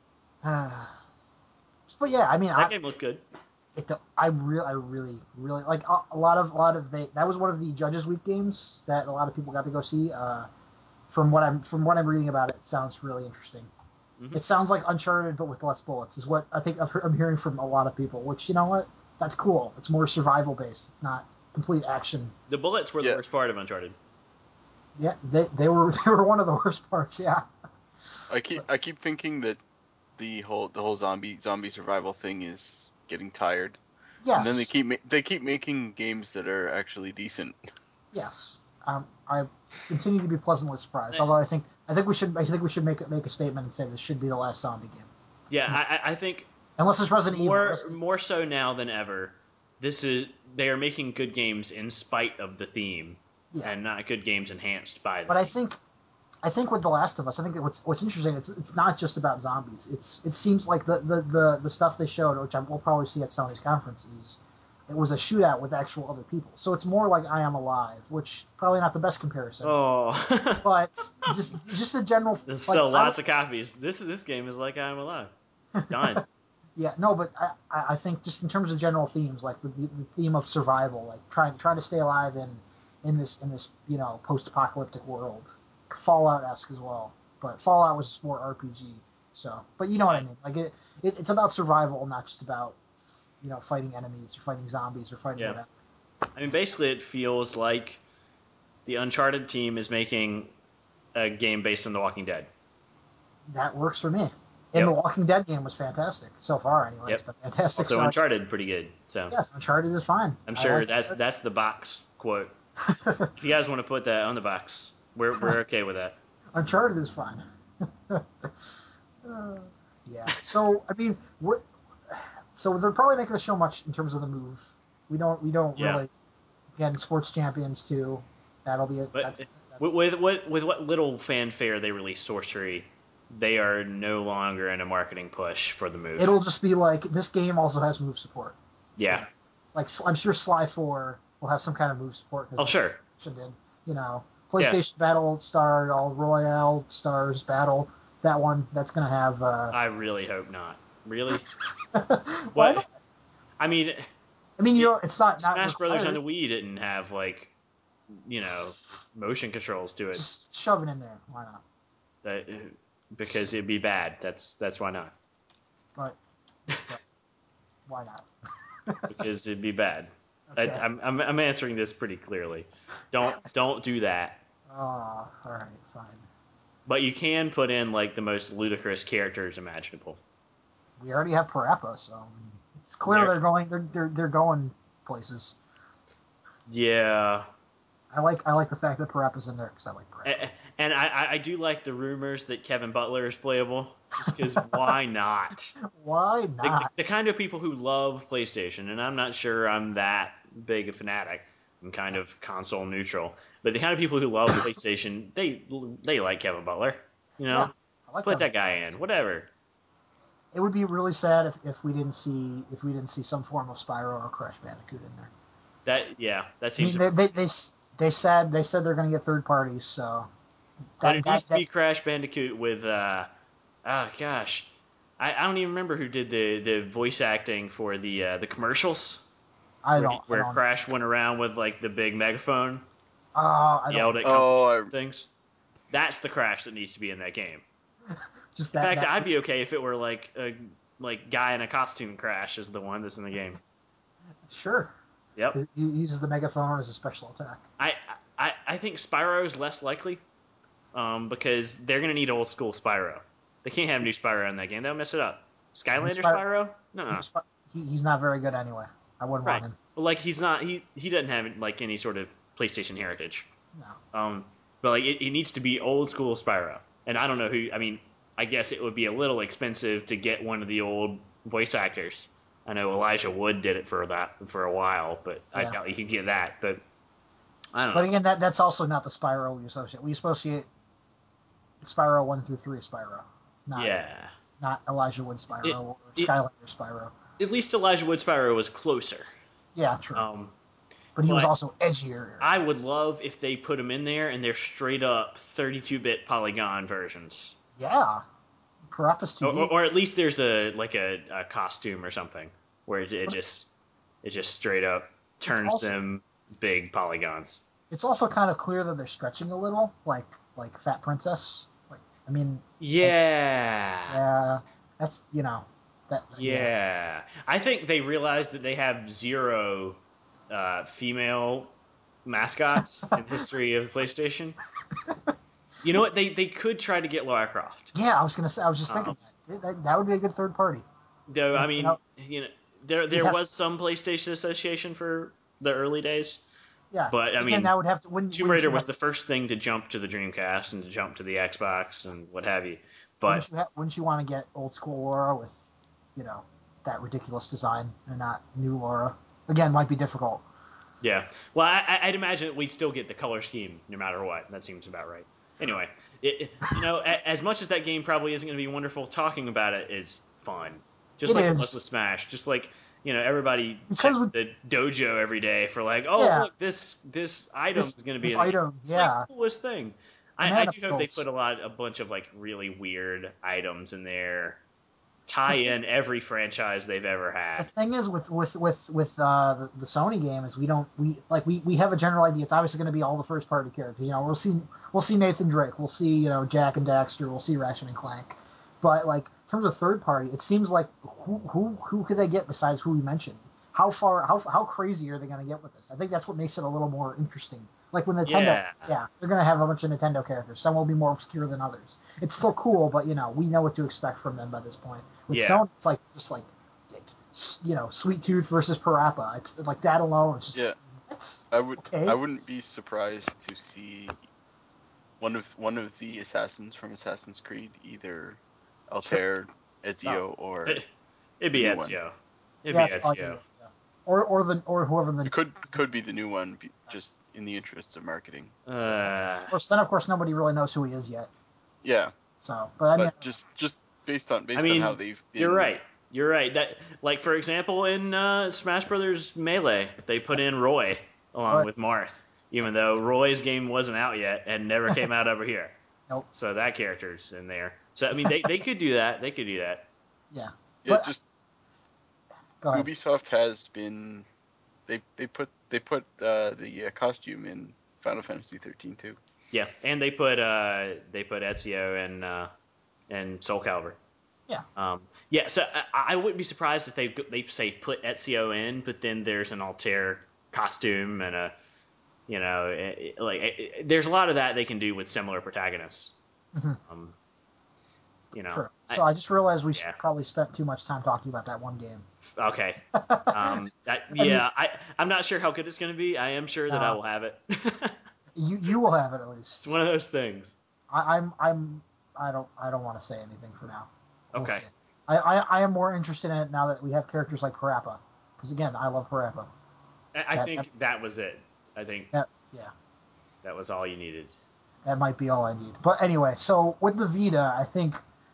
But yeah, I mean, that game looks good. I really like a lot of that was one of the Judges Week games that a lot of people got to go see. From what I'm reading about it, it sounds really interesting. Mm-hmm. It sounds like Uncharted but with less bullets is what I think I'm hearing from a lot of people. Which, you know what, that's cool. It's more survival based. It's not complete action. The bullets were the worst part of Uncharted. Yeah, they were one of the worst parts. Yeah. I keep thinking that the whole zombie survival thing is getting tired. Yes. And then they keep making games that are actually decent. Yes. I continue to be pleasantly surprised. Although I think we should make a statement and say this should be the last zombie game. Yeah, I think Unless it's Resident Evil. More so now than ever. They are making good games in spite of the theme, and not good games enhanced by them. But I think with The Last of Us, I think that what's interesting, it's not just about zombies. It seems like the stuff they showed, which we'll probably see at Sony's conference, it was a shootout with actual other people. So it's more like I Am Alive, which probably not the best comparison. Oh, but just a general. Sell lots of copies. This game is like I Am Alive. Done. Yeah, no, but I think just in terms of general themes, like the theme of survival, like trying to stay alive in this post-apocalyptic world, Fallout-esque as well. But Fallout was more RPG, so. But you know what I mean? Like it's about survival, not just about fighting enemies or fighting zombies or fighting whatever. I mean, basically, it feels like the Uncharted team is making a game based on The Walking Dead. That works for me. And The Walking Dead game was fantastic so far. Anyway, It's been fantastic. Also, Uncharted pretty good. So yeah, Uncharted is fine. I'm sure that's the box quote. If you guys want to put that on the box, we're okay with that. Uncharted is fine. Yeah. So I mean, so they're probably making us show much in terms of the move. We don't really. Again, Sports Champions 2. That'll be it. But with what little fanfare they released Sorcery, they are no longer in a marketing push for the move. It'll just be like this game also has move support. Yeah. Like I'm sure Sly 4 will have some kind of move support. Oh sure. Did PlayStation Battle Star All Royale Stars Battle. That one that's gonna have. I really hope not. Really. Why not? I mean, it's not. Smash Brothers on the Wii didn't have motion controls to it. Just shove it in there. Why not? Because it'd be bad. That's why not. But why not? Because it'd be bad. Okay. I'm answering this pretty clearly. Don't do that. All right, fine. But you can put in like the most ludicrous characters imaginable. We already have Parappa, so it's clear they're going places. Yeah. I like the fact that Parappa's in there because I like Parappa. And I do like the rumors that Kevin Butler is playable, just because why not? Why not? The kind of people who love PlayStation, and I'm not sure I'm that big a fanatic. I'm kind of console neutral. But the kind of people who love PlayStation, they like Kevin Butler. Yeah, I like put that guy in, whatever. It would be really sad if we didn't see some form of Spyro or Crash Bandicoot in there. That seems. They said they're going to get third parties, so. But it needs to be Crash Bandicoot with gosh, I don't even remember who did the voice acting for the commercials. Where Crash went around with like the big megaphone, yelled at things. That's the Crash that needs to be in that game. In fact, I'd be okay if it were like a guy in a costume Crash is the one that's in the game. Sure. Yep. He uses the megaphone as a special attack. I think Spyro is less likely, because they're gonna need old school Spyro. They can't have new Spyro in that game. They'll mess it up. Skylander Spyro? No. He's not very good anyway. I wouldn't want him. Like he's not. He doesn't have like any sort of PlayStation heritage. No. But like it needs to be old school Spyro. And I don't know who. I mean, I guess it would be a little expensive to get one of the old voice actors. I know Elijah Wood did it for a while, but I doubt you could get that. But I don't know. But again, that's also not the Spyro we associate. We associate Spyro 1 through 3 Spyro. Not Elijah Wood Spyro or Skylander Spyro. At least Elijah Wood Spyro was closer. Yeah, true. But he was also edgier. I would love if they put him in there and they're straight up 32-bit polygon versions. Yeah. Parappa's 2D. Or at least there's a costume or something where it just straight up turns them big polygons. It's also kind of clear that they're stretching a little, like Fat Princess. That's that. Yeah, I think they realized that they have 0 female mascots in history of PlayStation. You know what? They could try to get Lara Croft. Yeah, I was gonna say. I was just thinking that would be a good third party. Though I mean, there have was some PlayStation Association for the early days. Yeah, But I again, mean, that would have to. Tomb Raider was the first thing to jump to the Dreamcast and to jump to the Xbox and what have you. But wouldn't you want to get old school Laura with, that ridiculous design and not new Laura? Again, might be difficult. yeah, well, I'd imagine we'd still get the color scheme no matter what. That seems about right. Anyway, as much as that game probably isn't going to be wonderful, talking about it is fun. Just like it was with Smash. Just like everybody checks the dojo every day for like, look, this item is going to be like the coolest thing. I do hope they put a bunch of like really weird items in there. Tie in every franchise they've ever had. The thing is with the Sony game is we have a general idea. It's obviously going to be all the first party characters. We'll see Nathan Drake. We'll see Jak and Daxter. We'll see Ratchet and Clank. But like in terms of third party, it seems like who could they get besides who we mentioned? How crazy are they going to get with this? I think that's what makes it a little more interesting. Like when Nintendo, they're going to have a bunch of Nintendo characters. Some will be more obscure than others. It's still cool, but we know what to expect from them by this point. With Sony, it's Sweet Tooth versus Parappa. It's like that alone. It's just I wouldn't be surprised to see one of the assassins from Assassin's Creed, either Altair, Ezio, or it'd be Ezio. It'd be Ezio. Or whoever the it could be the new one, just in the interests of marketing. Of course, nobody really knows who he is yet. Yeah. So, but I mean, just based on how they've been. You're right. That, like, for example, in Smash Brothers Melee, they put in Roy along with Marth, even though Roy's game wasn't out yet and never came out over here. Nope. So that character's in there. So I mean, they could do that. They could do that. Yeah. Yeah. Ubisoft has been. They put the costume in Final Fantasy 13 too. Yeah, and they put Ezio and Soul Calibur. Yeah. So I wouldn't be surprised if they say put Ezio in, but then there's an Altair costume and there's a lot of that they can do with similar protagonists. Mm-hmm. Sure. So I just realized we probably spent too much time talking about that one game. Okay. I'm not sure how good it's going to be. I am sure that I will have it. You will have it at least. It's one of those things. I don't want to say anything for now. Okay. See. I am more interested in it now that we have characters like Parappa, because again, I love Parappa. I think that was it. I think that was all you needed. That might be all I need. But anyway, so with the Vita, I think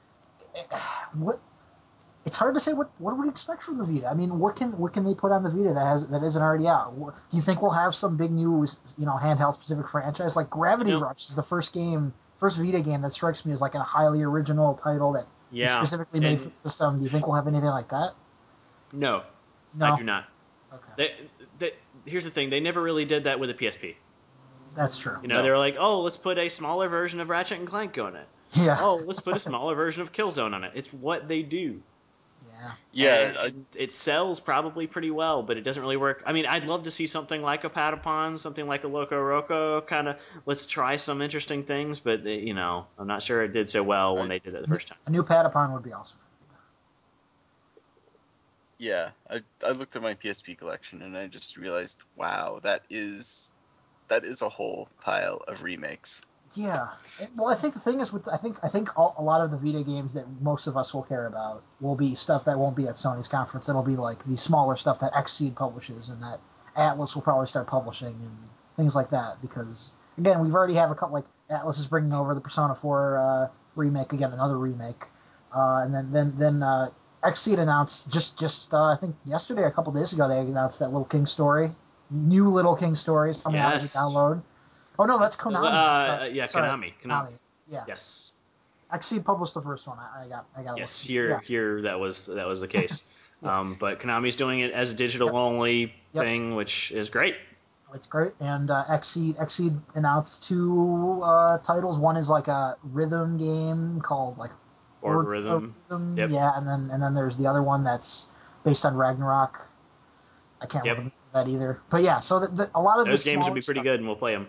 it's hard to say what do we expect from the Vita. I mean, what can they put on the Vita that isn't already out? Do you think we'll have some big new handheld specific franchise like Gravity Rush is the first Vita game that strikes me as like a highly original title that is specifically made for the system. Do you think we'll have anything like that? No, I do not. Okay. Here's the thing: they never really did that with a PSP. That's true. They were like, oh, let's put a smaller version of Ratchet and Clank on it. Yeah. Oh, let's put a smaller version of Killzone on it. It's what they do. Yeah. It sells probably pretty well, but it doesn't really work. I mean, I'd love to see something like a Patapon, something like a Loco Roco, kind of. Let's try some interesting things, but I'm not sure it did so well when they did it the first time. A new Patapon would be awesome. Yeah, I looked at my PSP collection and I just realized, wow, that is a whole pile of remakes. Yeah. Well, I think the thing is I think a lot of the Vita games that most of us will care about will be stuff that won't be at Sony's conference. It'll be like the smaller stuff that Xseed publishes and that Atlas will probably start publishing and things like that. Because again, we've already have a couple, like Atlas is bringing over the Persona 4 remake again, another remake, and then Xseed announced just I think yesterday, a couple days ago, they announced that new Little King Story is coming out as a download. Oh no, that's Konami. Konami. Yeah. Yes. Xseed published the first one. I got. Yes, here that was the case. But Konami's doing it as a digital only thing, which is great. It's great, and Xseed announced two titles. One is like a rhythm game called like Horde Rhythm. Yep. Yeah, and then there's the other one that's based on Ragnarok. I can't remember that either. But yeah, so a lot of those games would be pretty good, and we'll play them.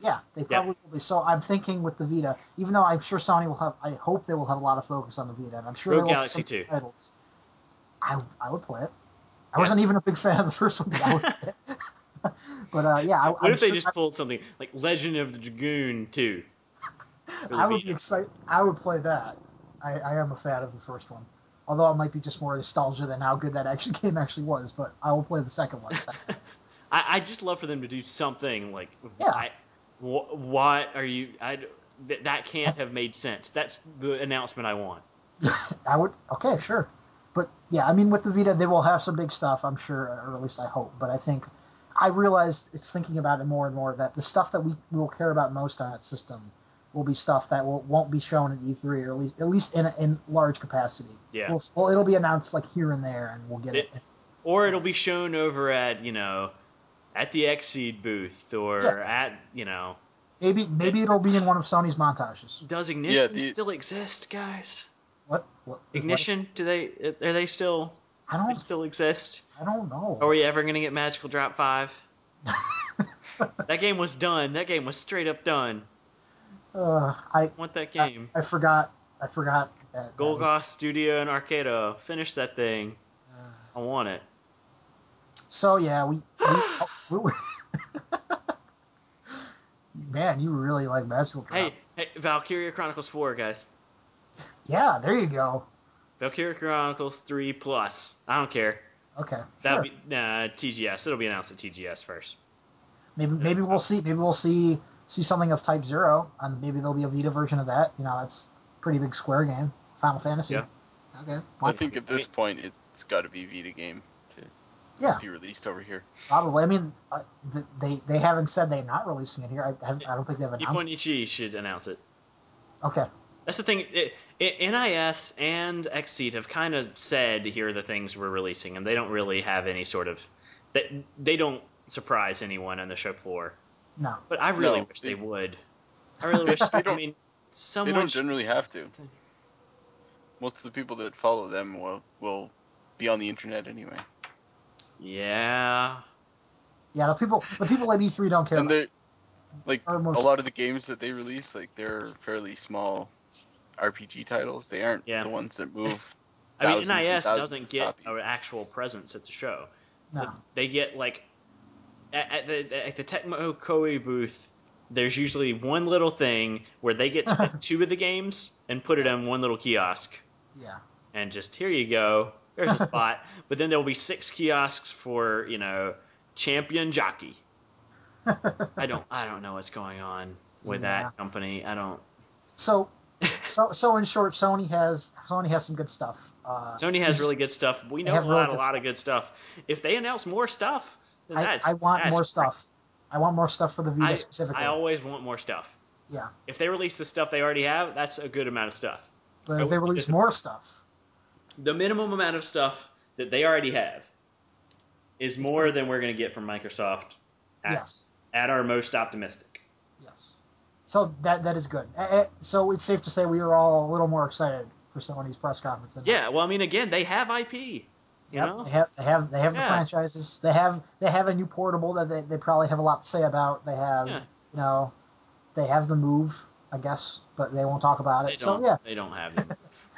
Yeah, they probably will be. So I'm thinking with the Vita, even though I'm sure Sony will have, I hope they will have a lot of focus on the Vita, and I'm sure Rogue they will Galaxy have some 2. titles. I would play it. I wasn't even a big fan of the first one, but I would play it. But yeah, What if they just pulled something like Legend of the Dragoon 2? I would be excited. I would play that. I am a fan of the first one, although it might be just more nostalgia than how good that action game actually was. But I will play the second one. I just love for them to do something like. Yeah. Why are you? That can't have made sense. That's the announcement I want. I would. Okay, sure. But yeah, I mean, with the Vita, they will have some big stuff, I'm sure, or at least I hope. But I think I realized it's thinking about it more and more that the stuff that we will care about most on that system will be stuff that won't be shown at E3, or at least in large capacity. Yeah. Well, it'll be announced like here and there, and we'll get it. Or it'll be shown over at at the Xseed booth or at Maybe it'll be in one of Sony's montages. Does Ignition still exist, guys? What Ignition? Are they still? They still exist? I don't know. Are we ever gonna get Magical Drop 5? That game was done. That game was straight up done. I want that game. I forgot that. Golgoth Studio and Arcado. Finish that thing. I want it. So yeah, we man, you really like Magical Drop. Hey, Valkyria Chronicles 4, guys. Yeah, there you go. Valkyria Chronicles 3 Plus. I don't care. Okay. That'll be TGS. It'll be announced at TGS first. Maybe we'll see. Maybe we'll see something of Type 0, and maybe there'll be a Vita version of that. That's a pretty big Square game, Final Fantasy. Yeah. Okay. I think at this point it's got to be Vita game to be released over here. Probably. I mean, they haven't said they're not releasing it here. I don't think they've announced. Nippon should announce it. Okay. That's the thing. NIS and Xseed have kind of said here are the things we're releasing, and they don't really have any sort of. They don't surprise anyone on the show floor. No. But I really wish they would. I really wish. Someone. They don't generally have to. Most of the people that follow them will be on the internet anyway. Yeah. Yeah, the people at E3 don't care. And a lot of the games that they release, they're fairly small RPG titles. They aren't the ones that move. I mean, NIS doesn't get an actual presence at the show. No. They get at the Tecmo Koei booth. There's usually one little thing where they get to pick 2 of the games and put it on one little kiosk. Yeah. And just here you go. There's a spot. But then there will be 6 kiosks for Champion Jockey. I don't know what's going on with that company. I don't. So in short, Sony has some good stuff. Sony has really good stuff. We know a lot of good stuff. If they announce more stuff, then I want more stuff. I want more stuff for the Vita specifically. I always want more stuff. Yeah. If they release the stuff they already have, that's a good amount of stuff. But if they release more stuff, the minimum amount of stuff that they already have is more than we're going to get from Microsoft. At our most optimistic. Yes. So that is good. So it's safe to say we were all a little more excited for Sony's press conference than well, I mean, again, they have IP. They have the franchises. They have a new portable that they probably have a lot to say about. They have they have the Move, I guess, but they won't talk about it. They don't have the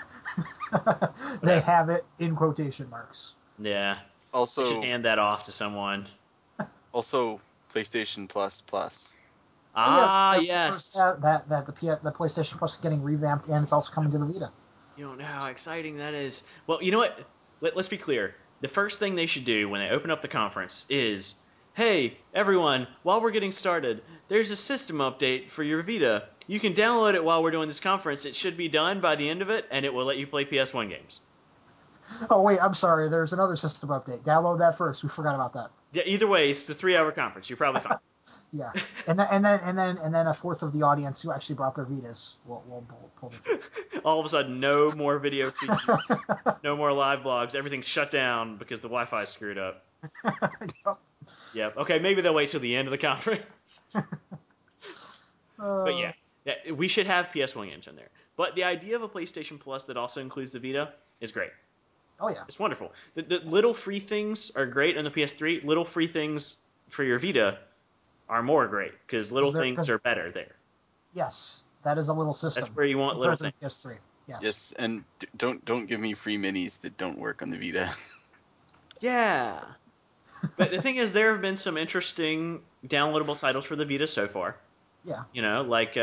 Move. They have it in quotation marks. Yeah. Also, they should hand that off to someone. Also, PlayStation Plus. Yes. That the PlayStation Plus is getting revamped and it's also coming to the Vita. You don't know how exciting that is. Well, you know what? Let's be clear. The first thing they should do when they open up the conference is, hey, everyone, while we're getting started, there's a system update for your Vita. You can download it while we're doing this conference. It should be done by the end of it, and it will let you play PS1 games. Oh, wait, I'm sorry. There's another system update. Download that first. We forgot about that. Yeah, either way, it's a 3-hour conference. You're probably fine. Yeah, and then a fourth of the audience who actually brought their Vitas will pull the. All of a sudden, no more video feeds, no more live blogs. Everything's shut down because the Wi-Fi screwed up. Yep. Okay, maybe they'll wait till the end of the conference. But yeah, we should have PS1 games in there. But the idea of a PlayStation Plus that also includes the Vita is great. Oh yeah, it's wonderful. The little free things are great on the PS3. Little free things for your Vita are more great because little Is there- things 'cause- are better there. Yes, that is a little system. That's where you want little compared to things. the PS3. Yes. Yes, and don't give me free minis that don't work on the Vita. Yeah. But the thing is, there have been some interesting downloadable titles for the Vita so far. Yeah. You know, like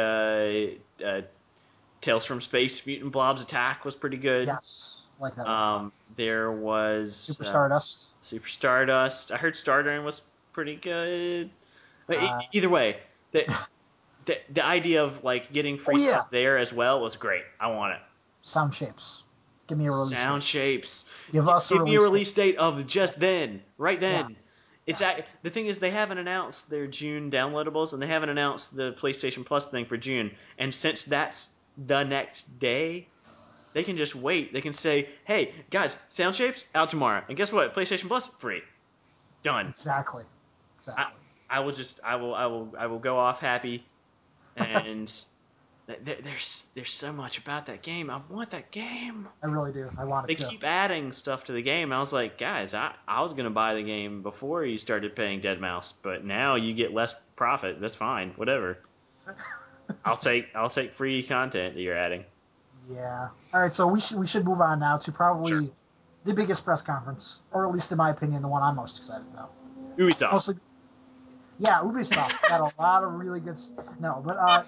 Tales from Space, Mutant Blob's Attack was pretty good. Yes. Like that one. There was Super Stardust. Super Stardust. I heard Stardust was pretty good. But either way, the idea of like getting free stuff there as well was great. I want it. Sound Shapes. Give me a release Sound date. Shapes. Give us Give me a release date of just then, right then. Yeah. It's the thing is they haven't announced their June downloadables and they haven't announced the PlayStation Plus thing for June. And since that's the next day, they can just wait. They can say, "Hey guys, Sound Shapes out tomorrow." And guess what? PlayStation Plus free. Done. Exactly. I will go off happy, and there's so much about that game. I want that game. I really do. I want it They too. keep adding stuff to the game. I was like, guys, I was gonna buy the game before you started paying Dead Mouse, but now you get less profit. That's fine. Whatever. I'll take free content that you're adding. Yeah. All right. So we should move on now to probably Sure. the biggest press conference, or at least in my opinion, the one I'm most excited about. Ubisoft. Mostly, yeah, Ubisoft got a lot of really good. No, but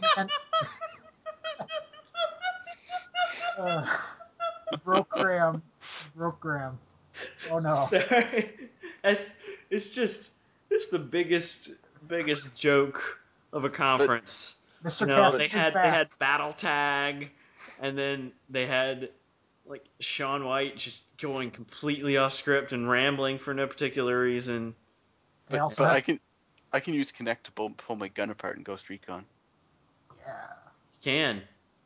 broke Graham. Oh no. It's the biggest joke of a conference. Mr. You know, Caffey they is had back. Battle Tag, and then they had like Shaun White just going completely off script and rambling for no particular reason. They But also have, I can use Kinect to pull my gun apart in Ghost Recon. yeah. You can.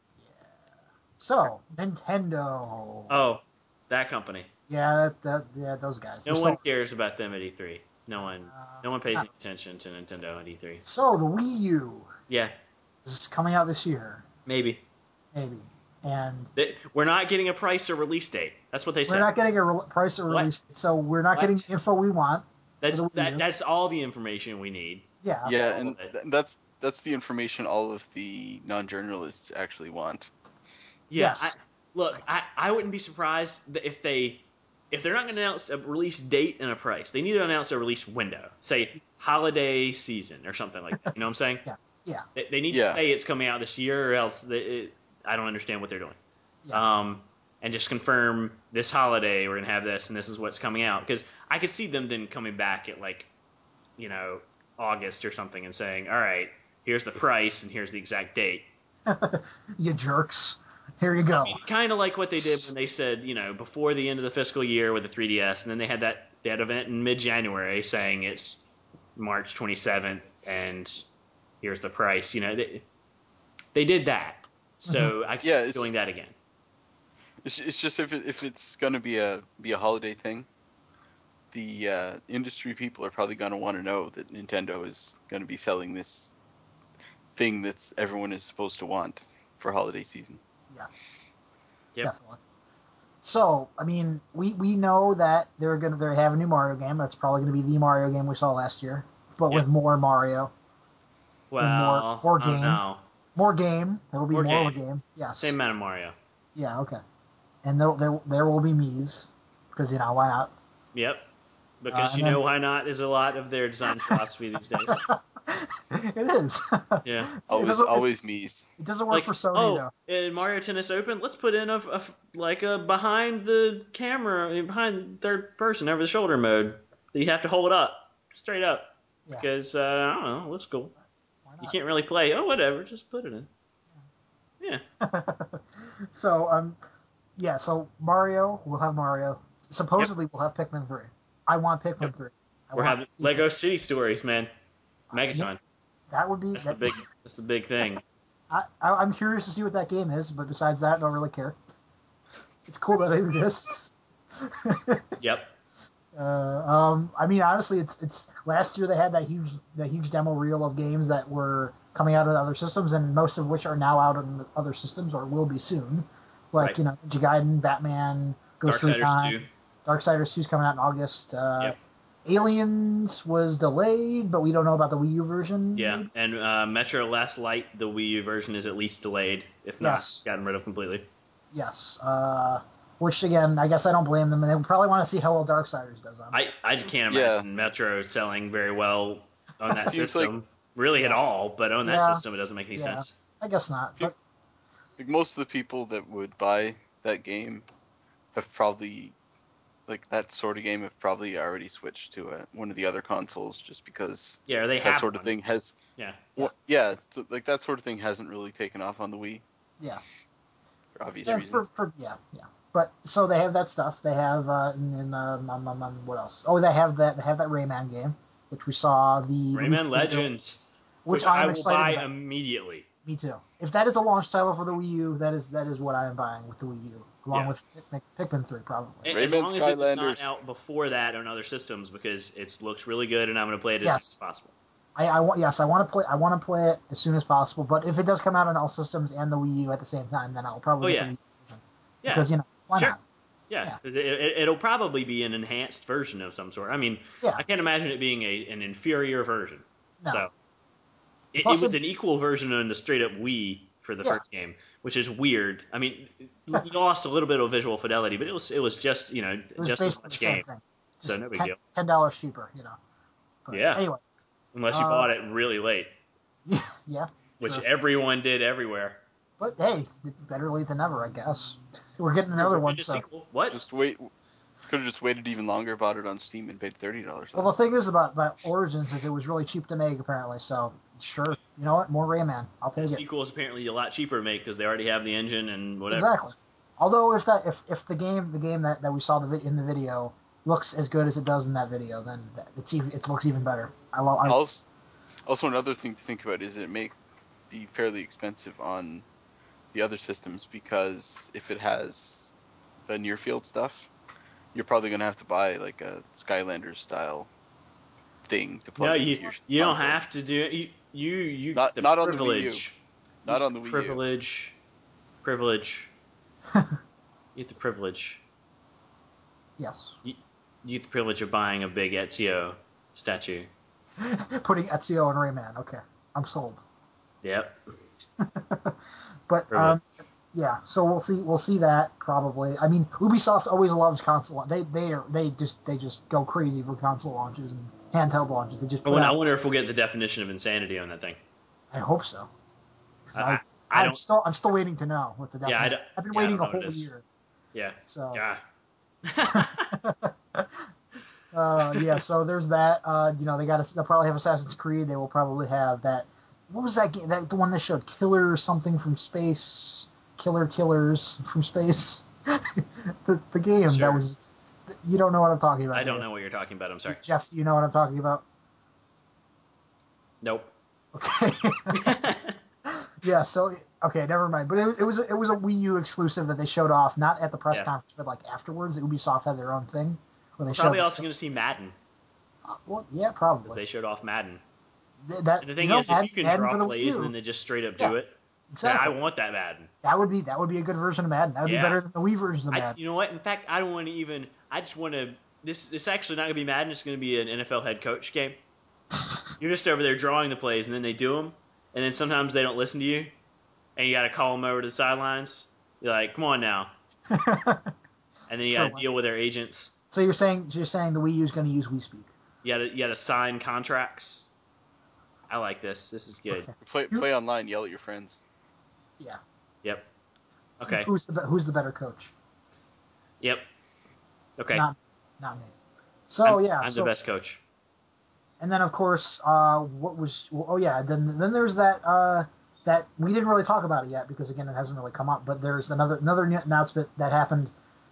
So Nintendo. Oh, that company. Yeah, those guys. No They're one still- cares about them at E3. No one pays not- any attention to Nintendo at E3. So the Wii U Yeah, is coming out this year, maybe. and We're not getting a price or release date. That's what they said. we're not getting a price or What? release. So we're not What? getting the info we want. That's for the Wii U. that's all the information we need. Yeah. Yeah, all and of it. that's the information all of the non-journalists actually want. Yeah. Yes. I wouldn't be surprised if they're not going to announce a release date and a price. They need to announce a release window. Say holiday season or something like that. You know what I'm saying? Yeah. They need to say it's coming out this year, or else I don't understand what they're doing. Yeah. And just confirm this holiday we're gonna have this, and this is what's coming out. Because I could see them then coming back at like, August or something and saying, all right, here's the price and here's the exact date. You jerks. Here you go. Kind of like what they did when they said, before the end of the fiscal year with the 3DS, and then they had that event in mid-January saying it's March 27th and here's the price. They did that, so I could see them doing that again. It's just if it's gonna be a holiday thing, the industry people are probably gonna want to know that Nintendo is gonna be selling this thing that everyone is supposed to want for holiday season. Yeah. Yep. Definitely. So, I mean, we know that they have a new Mario game. That's probably going to be the Mario game we saw last year, but with more Mario. Well, more I don't game. know. More game. There will be more game. Yes. Same amount of Mario. Yeah. Okay. And there will be Mii's because why not? Yep. Because why not is a lot of their design philosophy these days. It is. Yeah. Always Mii's. It doesn't work for Sony though. In Mario Tennis Open, let's put in a behind the camera, behind third person over the shoulder mode that you have to hold up straight up because I don't know, it looks cool. Why not? You can't really play. Oh, whatever, just put it in. Yeah. So so Mario, we'll have Mario. Supposedly we'll have Pikmin 3. I want Pikmin 3. We're having Lego City Stories, man. Megaton. That would be that's the big thing. I'm curious to see what that game is, but besides that, I don't really care. It's cool that it exists. Yep. I mean, honestly, it's last year they had that huge demo reel of games that were coming out on other systems, and most of which are now out on other systems or will be soon. Like Ninja Gaiden, Batman, Ghost Recon, Darksiders 2 is coming out in August. Aliens was delayed, but we don't know about the Wii U version. Yeah, maybe? and Metro Last Light, the Wii U version, is at least delayed, if not Yes. gotten rid of completely. Yes. Which again, I guess I don't blame them, and they probably want to see how well Darksiders does on it. I just can't Yeah. imagine Metro selling very well on that Seems system, really at Yeah. all. But on that Yeah. system, it doesn't make any Yeah. sense. I guess not. But Like most of the people that would buy that game have probably, like that sort of game, have probably already switched to one of the other consoles just because Yeah, or they have that sort of one. thing has. Yeah. So, like that sort of thing hasn't really taken off on the Wii yeah. for obvious Yeah, reasons. yeah. But so they have that stuff. They have what else? Oh, they have that Rayman game, which we saw the leak Rayman video, Legends, which I I'm will excited buy about. immediately. Me too. If that is a launch title for the Wii U, that is what I am buying with the Wii U, along Yeah. with Pikmin 3 probably. As Rayman long as it's not Skylanders. out before that on other systems, because it looks really good, and I'm going to play it as soon as possible. I want to play it as soon as possible. But if it does come out on all systems and the Wii U at the same time, then I'll probably get the Wii U version. Yeah. Because why Sure. not? Yeah, it'll probably be an enhanced version of some sort. I mean, I can't imagine it being an inferior version. No. So it Plus was an equal version on the straight up Wii for the first game, which is weird. I mean, you lost a little bit of visual fidelity, but it was just it was just as much the same game. thing. So no big deal. $10 cheaper, But anyway. Unless you bought it really late. Yeah. Which sure. everyone did everywhere. But hey, better late than never, I guess. We're getting another one. So. Sequel. What? Just wait. Could have just waited even longer, bought it on Steam, and paid $30. Well, the thing is about Origins is it was really cheap to make, apparently. So sure, you know what? More Rayman. I'll take it. The sequel is apparently a lot cheaper to make because they already have the engine and whatever. Exactly. Although if the game that we saw in the video looks as good as it does in that video, then it looks even better. Also, another thing to think about is it may be fairly expensive on the other systems because if it has the near field stuff, you're probably gonna have to buy like a Skylanders style thing to plug into your you don't console. have to do it. You Not the on the Wii U. privilege. Not on the Wii U. Privilege. You get the privilege. Yes. You get the privilege of buying a big Ezio statue. Putting Ezio and Rayman. Okay, I'm sold. Yep. But yeah. So we'll see that probably. I mean, Ubisoft always loves console. They just go crazy for console launches and handheld launches. They just. I wonder if we'll get the definition of insanity on that thing. I hope so. I'm still waiting to know what the definition. I've been waiting a whole year. Yeah. So. Yeah. Yeah, so there's that. They'll probably have Assassin's Creed. They will probably have that. What was that game? The one that showed Killer something from space. Killers from space. the game that was. You don't know what I'm talking about. I don't know what you're talking about. I'm sorry. Jeff, do you know what I'm talking about? Nope. Okay. Yeah. So okay, never mind. But it was a Wii U exclusive that they showed off, not at the press conference, but like afterwards. Ubisoft had their own thing. We're probably also going to see Madden. Well, yeah, probably. Because they showed off Madden. The thing is, if you can draw plays and then they just straight up do it, exactly. I want that Madden. That would be a good version of Madden. That would be better than the Wii version of Madden. You know what? In fact, I don't want to even. I just want to. This is actually not going to be Madden. It's going to be an NFL head coach game. You're just over there drawing the plays, and then they do them, and then sometimes they don't listen to you, and you got to call them over to the sidelines. You're like, "Come on now," and then you got to deal with their agents. So you're saying the Wii U is going to use Wii Speak? You got to sign contracts. I like this. This is good. Okay. Play online. Yell at your friends. Yeah. Yep. Okay. Who's the better coach? Yep. Okay. Not me. So I'm the best coach. And then of course, then there's that that we didn't really talk about it yet because again it hasn't really come up. But there's another announcement that happened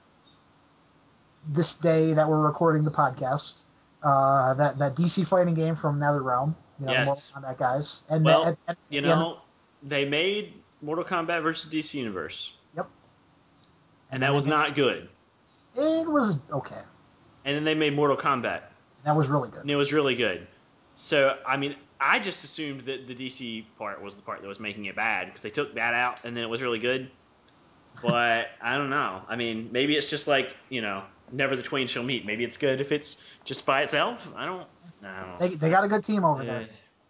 this day that we're recording the podcast. That DC fighting game from NetherRealm. The Mortal Kombat guys. And they made Mortal Kombat versus DC Universe. Yep. And that was not good. It was okay. And then they made Mortal Kombat. That was really good. And it was really good. So, I mean, I just assumed that the DC part was the part that was making it bad because they took that out and then it was really good. But I don't know. I mean, maybe it's just like, never the twain shall meet. Maybe it's good if it's just by itself. I don't know. They got a good team over there.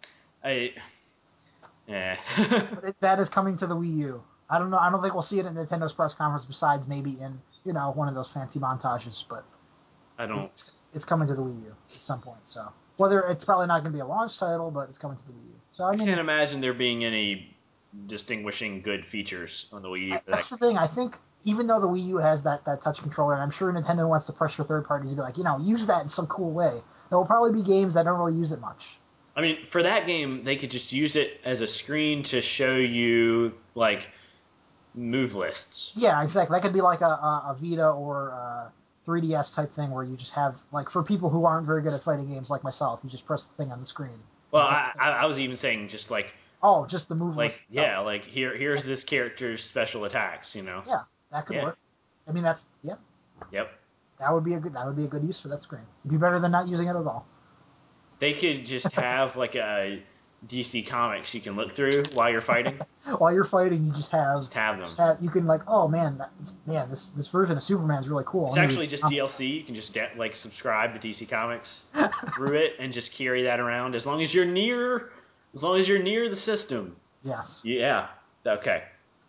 But that is coming to the Wii U. I don't know. I don't think we'll see it in Nintendo's press conference. Besides maybe in one of those fancy montages, but I don't. It's coming to the Wii U at some point. So whether it's probably not going to be a launch title, but it's coming to the Wii U. So I can't imagine there being any distinguishing good features on the Wii U. That's the thing. I think even though the Wii U has that touch controller, and I'm sure Nintendo wants to pressure third parties to be like, use that in some cool way. There will probably be games that don't really use it much. I mean, for that game, they could just use it as a screen to show you like move lists. Yeah, exactly. That could be like a Vita or a 3DS type thing where you just have, like, for people who aren't very good at fighting games like myself, you just press the thing on the screen. Well, I was even saying just like... Oh, just the move list itself. Yeah, like here's this character's special attacks, Yeah, that could work. I mean, Yep. That would be a good use for that screen. It'd be better than not using it at all. They could just have like a DC Comics you can look through while you're fighting. While you're fighting, you just have them. You can like, oh man, this version of Superman is really cool. It's actually just DLC. You can just subscribe to DC Comics through it and just carry that around as long as you're near the system. Yes. Yeah. Okay.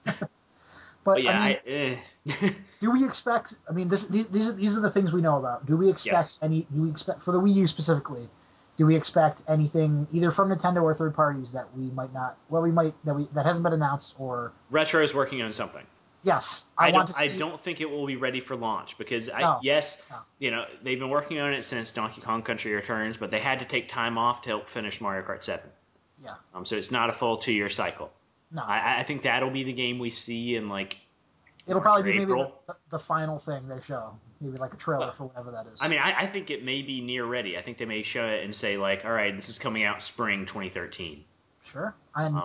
But yeah, do we expect? I mean, these are the things we know about. Do we expect Do we expect for the Wii U specifically? Do we expect anything either from Nintendo or third parties that we might not? Well, that hasn't been announced or. Retro is working on something. Yes, I don't think it will be ready for launch because they've been working on it since Donkey Kong Country Returns, but they had to take time off to help finish Mario Kart 7. Yeah. So it's not a full 2-year cycle. No. I think that'll be the game we see in like. It'll probably be maybe the final thing they show, maybe like a trailer for whatever that is. I mean, I think it may be near ready. I think they may show it and say like, all right, this is coming out spring 2013. Sure. And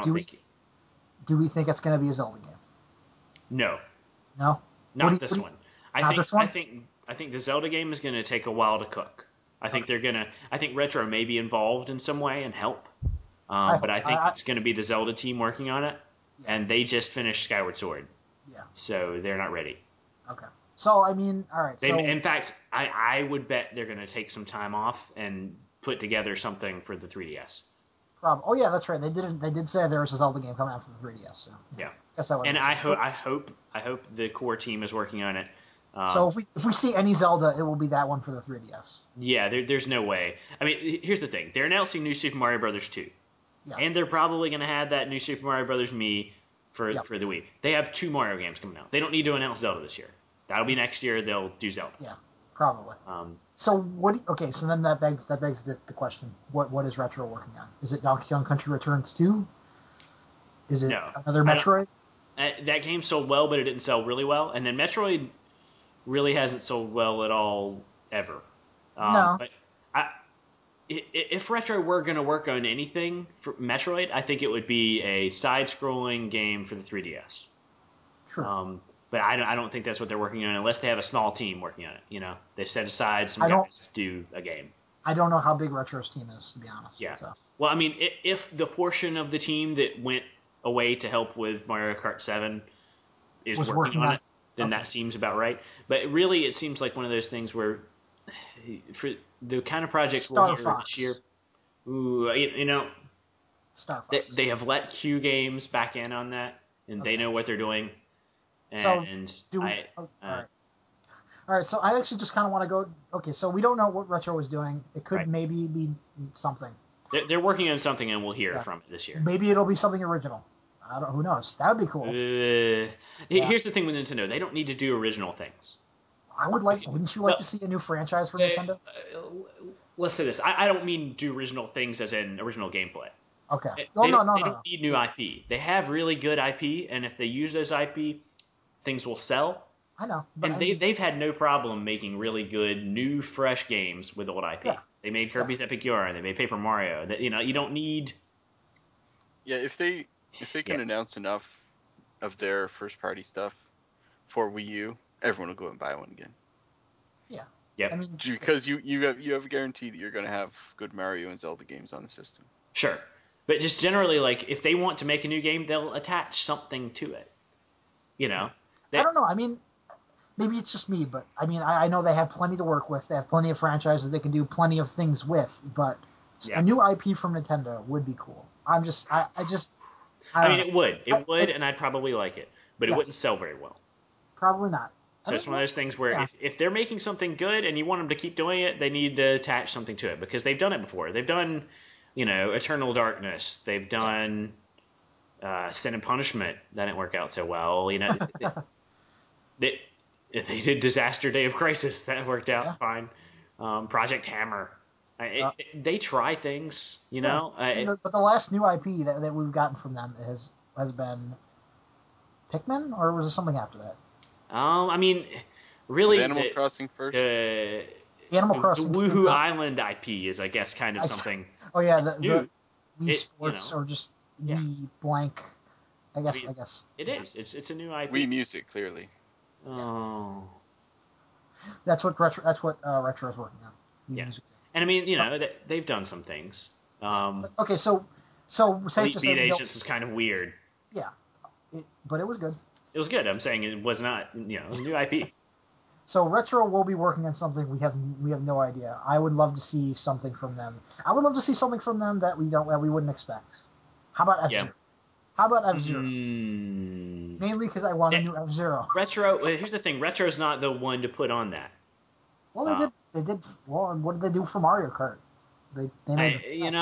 do we think it's going to be a Zelda game? No. No. Not this one. I think the Zelda game is going to take a while to cook. I think Retro may be involved in some way and help. But I think it's going to be the Zelda team working on it, and they just finished Skyward Sword. Yeah. So they're not ready. Okay. So, I mean, all right. In fact, I would bet they're going to take some time off and put together something for the 3DS. Oh yeah, that's right. They did say there was a Zelda game coming out for the 3DS. So yeah. Guess that and I hope the core team is working on it. So if we see any Zelda, it will be that one for the 3DS. Yeah, there's no way. I mean, here's the thing: they're announcing New Super Mario Brothers 2, and they're probably going to have that New Super Mario Brothers Mii for the Wii. They have 2 Mario games coming out. They don't need to announce Zelda this year. That'll be next year. They'll do Zelda. Yeah, probably. So what? So then that begs the question: What is Retro working on? Is it Donkey Kong Country Returns 2? Is it another Metroid? That game sold well, but it didn't sell really well. And then Metroid really hasn't sold well at all ever. No. But if Retro were going to work on anything for Metroid, I think it would be a side-scrolling game for the 3DS. Sure. But I don't think that's what they're working on unless they have a small team working on it. They set aside some guys to do a game. I don't know how big Retro's team is, to be honest. Yeah. So. Well, I mean, if the portion of the team that went away to help with Mario Kart 7 is working on it, then that seems about right. But really, it seems like one of those things where for the kind of projects we'll hear this year, Star Fox. They have let Q Games back in on that, and they know what they're doing. And all right. So I actually just kind of want to go. Okay, so we don't know what Retro is doing. It could maybe be something. They're working on something, and we'll hear from it this year. Maybe it'll be something original. Who knows? That would be cool. Here's the thing with Nintendo: they don't need to do original things. Wouldn't you like to see a new franchise for Nintendo? Let's say this: I don't mean do original things as in original gameplay. Okay. They don't need new IP. They have really good IP, and if they use those IP, things will sell. I know. And they've had no problem making really good, new, fresh games with old IP. Yeah. They made Kirby's Epic Yarn. They made Paper Mario. You don't need. Yeah, if they can announce enough of their first party stuff for Wii U, everyone will go and buy one again. Yeah. Yeah. I mean, because you have a guarantee that you're going to have good Mario and Zelda games on the system. Sure. But just generally, like, if they want to make a new game, they'll attach something to it. I don't know. I mean, maybe it's just me, but I mean, I know they have plenty to work with. They have plenty of franchises they can do plenty of things with, but Yeah. a new IP from Nintendo would be cool. I mean, I mean, don't it would. know. It would, and I'd probably like it, but it Yes. wouldn't sell very well. Probably not. So it's one of those things where yeah. if they're making something good and you want them to keep doing it, they need to attach something to it because they've done it before. They've done, Eternal Darkness. They've done Sin and Punishment. That didn't work out so well. They, they did Disaster Day of Crisis. That worked out fine. Project Hammer. They try things, but the last new IP that we've gotten from them has been Pikmin, or was it something after that? I mean, really, was Animal Crossing first. Animal Crossing. The Woohoo Island IP is, I guess, kind of something. Oh yeah, it's the new. Wii Sports or just Wii blank. I guess it is. It's a new IP. Wii Music, clearly. Oh. That's what Retro is working on. Wii Yeah. Music. And I mean, they've done some things. Okay, so safe to say, Elite Agents was kind of weird. Yeah, but it was good. It was good. I'm saying it was not, it was a new IP. So Retro will be working on something we have no idea. I would love to see something from them. I would love to see something from them that we wouldn't expect. How about F-Zero? Yeah. How about F-Zero? Mainly because I want a new F-Zero. Retro. Here's the thing. Retro's not the one to put on that. Well, they did. Well, what did they do for Mario Kart? They made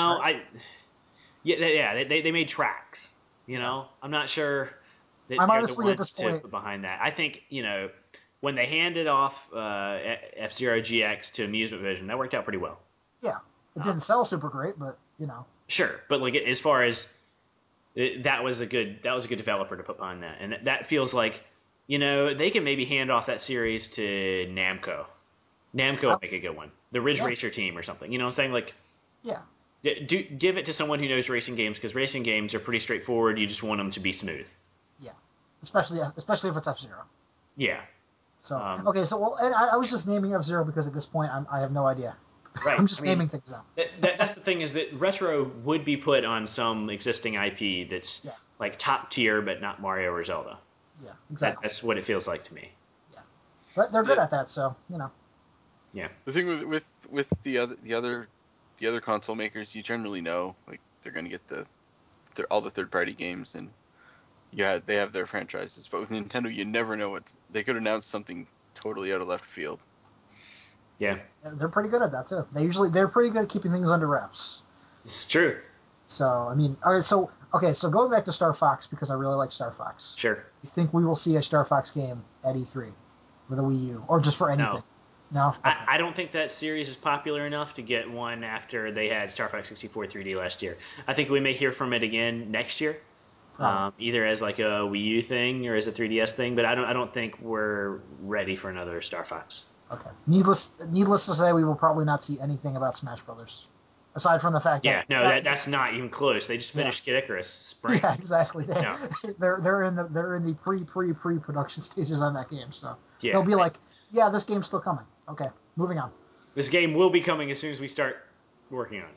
they made tracks. I'm not sure that I'm they're honestly the at this ones to point put behind that. I think when they handed off F-Zero GX to Amusement Vision, that worked out pretty well. Yeah, it didn't sell super great, but Sure, but like as far as that was a good developer to put behind that, and that feels like they can maybe hand off that series to Namco. Namco would make a good one. The Ridge Racer team or something. You know what I'm saying? Like, yeah. Give it to someone who knows racing games because racing games are pretty straightforward. You just want them to be smooth. Yeah, especially if it's F-Zero. Yeah. So and I was just naming F-Zero because at this point I have no idea. Right. I'm just naming things now. That's the thing is that Retro would be put on some existing IP that's like top tier, but not Mario or Zelda. Yeah, exactly. That's what it feels like to me. Yeah, but they're good at that, so Yeah. The thing with the other console makers, you generally know like they're gonna get all the third party games, and they have their franchises. But with Nintendo, you never know they could announce something totally out of left field. Yeah. They're pretty good at that too. They're pretty good at keeping things under wraps. It's true. So I mean, so going back to Star Fox because I really like Star Fox. Sure. You think we will see a Star Fox game at E3 with a Wii U or just for anything? No. Okay. I don't think that series is popular enough to get one after they had Star Fox 64 3D last year. I think we may hear from it again next year, either as like a Wii U thing or as a 3DS thing. But I don't think we're ready for another Star Fox. Okay. Needless to say, we will probably not see anything about Smash Brothers, aside from the fact that that's not even close. They just finished Kid Icarus spring. Yeah, exactly. They're in the pre-production stages on that game, so they'll be like, yeah, this game's still coming. Okay, moving on. This game will be coming as soon as we start working on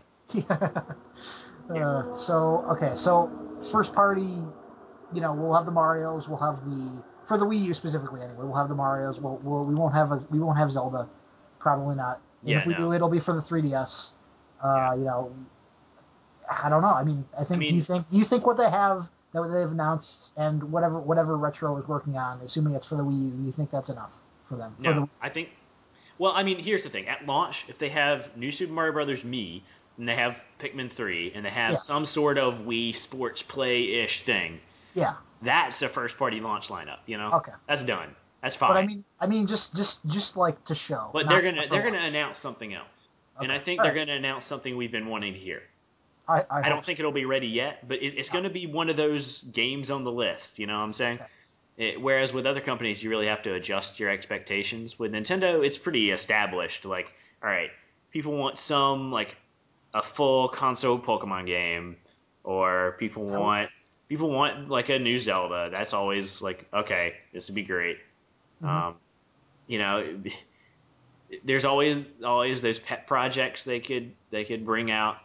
it. So first party, we'll have the Marios, we'll have for the Wii U specifically anyway, we'll have the Marios. We won't have Zelda, probably not. And if we do, it'll be for the 3DS. I don't know. I mean, do you think what they have that they've announced and whatever Retro is working on, assuming it's for the Wii U, do you think that's enough for them? No, I think. Well, I mean, here's the thing. At launch, if they have New Super Mario Brothers Me, and they have Pikmin 3, and they have some sort of Wii Sports Play-ish thing, that's a first-party launch lineup. Okay, that's done. That's fine. But I mean, just like to show. But they're gonna announce something else, and I think they're gonna announce something we've been wanting to hear. I don't think it'll be ready yet, but it's going to be one of those games on the list. You know what I'm saying? Okay. Whereas with other companies, you really have to adjust your expectations. With Nintendo, it's pretty established. Like, all right, people want a full console Pokemon game, or people want like a new Zelda. That's always like, okay, this would be great. Mm-hmm. There's always those pet projects they could bring out.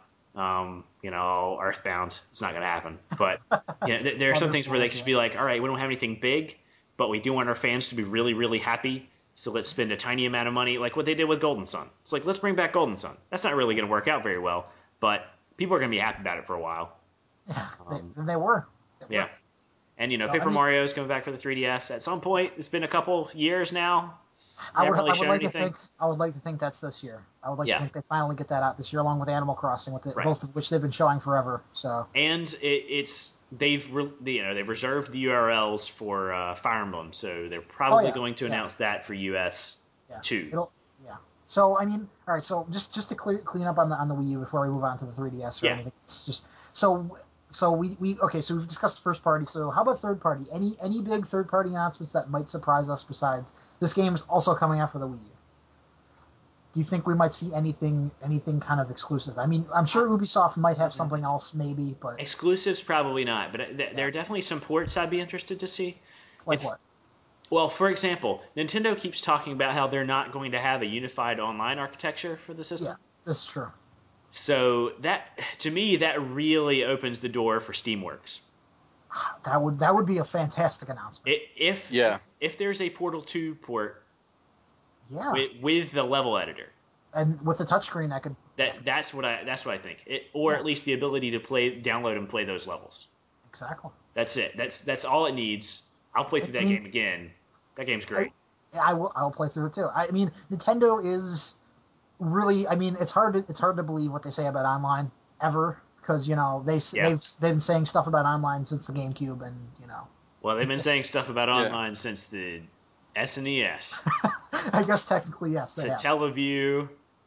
Earthbound, it's not going to happen. But there are some things where they could just be like, all right, we don't have anything big, but we do want our fans to be really, really happy. So let's spend a tiny amount of money, like what they did with Golden Sun. It's like, let's bring back Golden Sun. That's not really going to work out very well, but people are going to be happy about it for a while. Yeah, they were. Yeah. And, So, Paper Mario is coming back for the 3DS at some point. It's been a couple years now. I would like anything. to think that's this year. I would like Yeah. to think they finally get that out this year, along with Animal Crossing, Right. both of which they've been showing forever. So. And they've reserved the URLs for Fire Emblem, so they're probably going to announce that for US too. Yeah. So I mean, all right. So just to clean up on the Wii U before we move on to the 3DS or anything. It's just so we've discussed first party. So how about third party? Any big third party announcements that might surprise us besides this game is also coming out for the Wii U? Do you think we might see anything kind of exclusive? I mean, I'm sure Ubisoft might have something else, maybe, but exclusives probably not. But there are definitely some ports I'd be interested to see. Like what? Well, for example, Nintendo keeps talking about how they're not going to have a unified online architecture for the system. Yeah, that's true. So that, to me, that really opens the door for Steamworks. That would be a fantastic announcement. If there's a Portal 2 port, with the level editor, and with the touchscreen, that's what I think. At least the ability to download and play those levels. Exactly. That's it. That's all it needs. I'll play through that game again. That game's great. I'll play through it too. I mean, Nintendo is really. I mean, it's hard to believe what they say about online ever, because they've been saying stuff about online since the GameCube, and Well, they've been saying stuff about online since the SNES. I guess technically yes. Satellaview,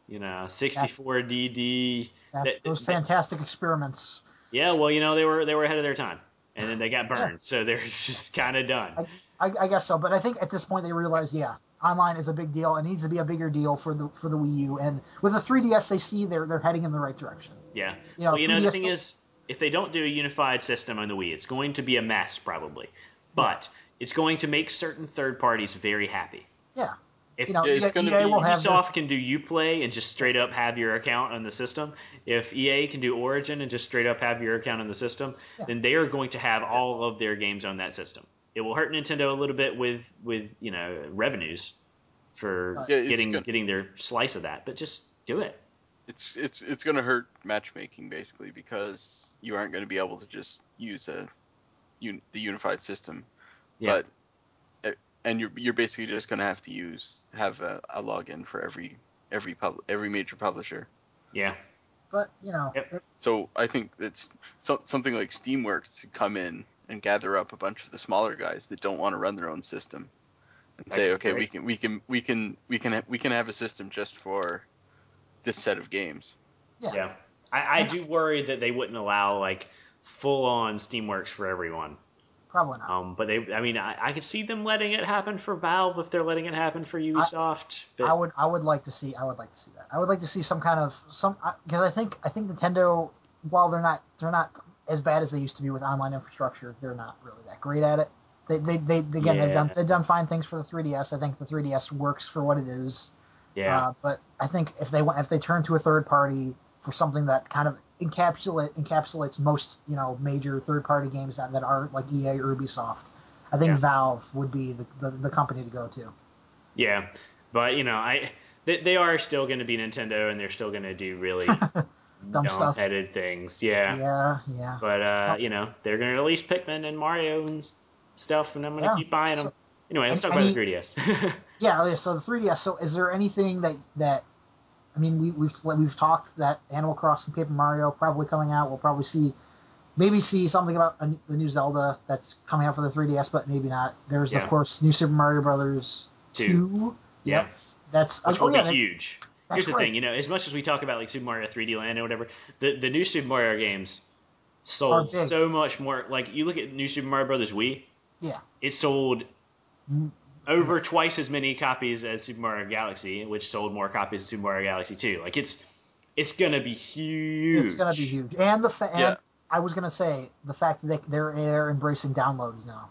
64DD. Those fantastic experiments. Yeah, well, they were ahead of their time, and then they got burned, so they're just kind of done. I guess so, but I think at this point they realize, online is a big deal. It needs to be a bigger deal for the Wii U, and with the 3DS, they see they're heading in the right direction. Yeah. The thing is, if they don't do a unified system on the Wii, it's going to be a mess probably, but it's going to make certain third parties very happy. Yeah. If EA will have Ubisoft can do Uplay and just straight up have your account on the system, if EA can do Origin and just straight up have your account on the system, then they are going to have all of their games on that system. It will hurt Nintendo a little bit with revenues for getting their slice of that, but just do it. It's going to hurt matchmaking basically, because you aren't going to be able to just use the unified system. Yeah. And you're basically just going to have to have a login for every major publisher. Yeah. But So I think it's something like Steamworks to come in and gather up a bunch of the smaller guys that don't want to run their own system, and say, okay, we can have a system just for this set of games. Yeah. I do worry that they wouldn't allow full on Steamworks for everyone. Probably not. But I could see them letting it happen for Valve if they're letting it happen for Ubisoft. I would like to see that. I would like to see some kind of because I think Nintendo, while they're not as bad as they used to be with online infrastructure, they're not really that great at it. They've done fine things for the 3DS. I think the 3DS works for what it is. Yeah. But I think if they turn to a third party for something that kind of encapsulates most major third party games that are like EA or Ubisoft, I think Valve would be the company to go to. Yeah, but they are still going to be Nintendo, and they're still going to do really dumb-headed things. Yeah. Yeah. But they're going to release Pikmin and Mario and stuff, and I'm going to keep buying them. Anyway, let's talk about the 3DS. Yeah. So the 3DS. So is there anything that I mean, we've talked that Animal Crossing, Paper Mario probably coming out. We'll probably see something about the new Zelda that's coming out for the 3DS, but maybe not. There's of course new Super Mario Brothers 2. Yep. Which will be huge. Here's the thing, as much as we talk about Super Mario 3D Land or whatever, the new Super Mario games sold so much more. Like you look at new Super Mario Brothers Wii. Yeah. It sold over twice as many copies as Super Mario Galaxy, which sold more copies of Super Mario Galaxy 2. Like it's gonna be huge. It's gonna be huge, and I was gonna say the fact that they're embracing downloads now.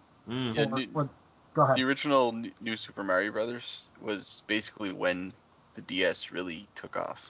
Go ahead. The original New Super Mario Brothers was basically when the DS really took off.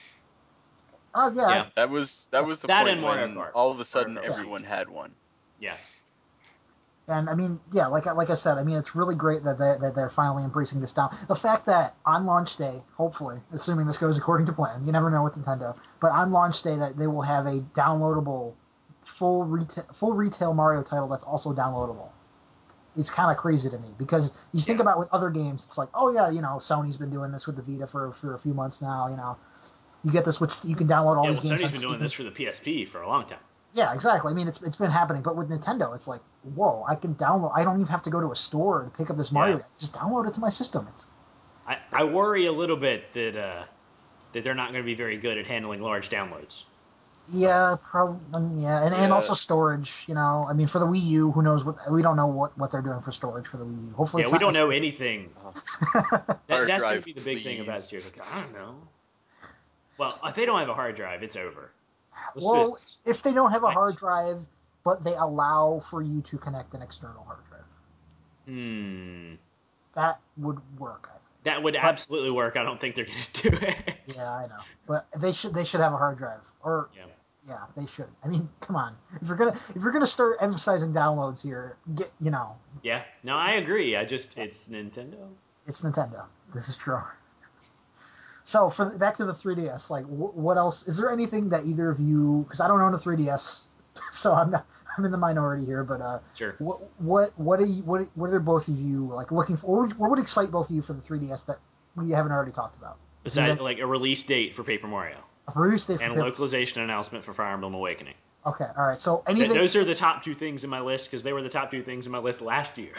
Oh yeah. That was the that point and Mario when Kart. all of a sudden everyone had one. Yeah. And I mean, yeah, like I said, I mean, it's really great that they're finally embracing this down. The fact that on launch day, hopefully, assuming this goes according to plan, you never know with Nintendo, but on launch day that they will have a downloadable full retail Mario title that's also downloadable. It's kind of crazy to me because you think about with other games, it's like, oh yeah, Sony's been doing this with the Vita for a few months now. You get this, you can download all these games. Sony's been doing this for the PSP for a long time. Yeah, exactly. I mean, it's been happening, but with Nintendo, it's like, whoa, I can download. I don't even have to go to a store to pick up this Mario. Just download it to my system. I worry a little bit that they're not going to be very good at handling large downloads. Yeah, probably. Yeah, and also storage. I mean, for the Wii U, who knows we don't know what they're doing for storage for the Wii U. Hopefully, we don't know anything. That's going to be the big please. thing about it. Like, I don't know. Well, if they don't have a hard drive, it's over. If they don't have a hard drive, but they allow for you to connect an external hard drive. That would work, I think. That would absolutely work. I don't think they're going to do it. Yeah, I know. But they should have a hard drive. Yeah, they should. I mean, come on. If you're gonna start emphasizing downloads here, Yeah. No, I agree. It's Nintendo. It's Nintendo. This is true. So back to the 3DS, like what else? Is there anything that either of you? Because I don't own a 3DS, so I'm in the minority here. But sure. What are both of you like looking for? What would excite both of you for the 3DS that we haven't already talked about? Besides, like a release date for Paper Mario. A release date and localization announcement for Fire Emblem Awakening. Okay, all right. So anything. Those are the top two things in my list because they were the top two things in my list last year.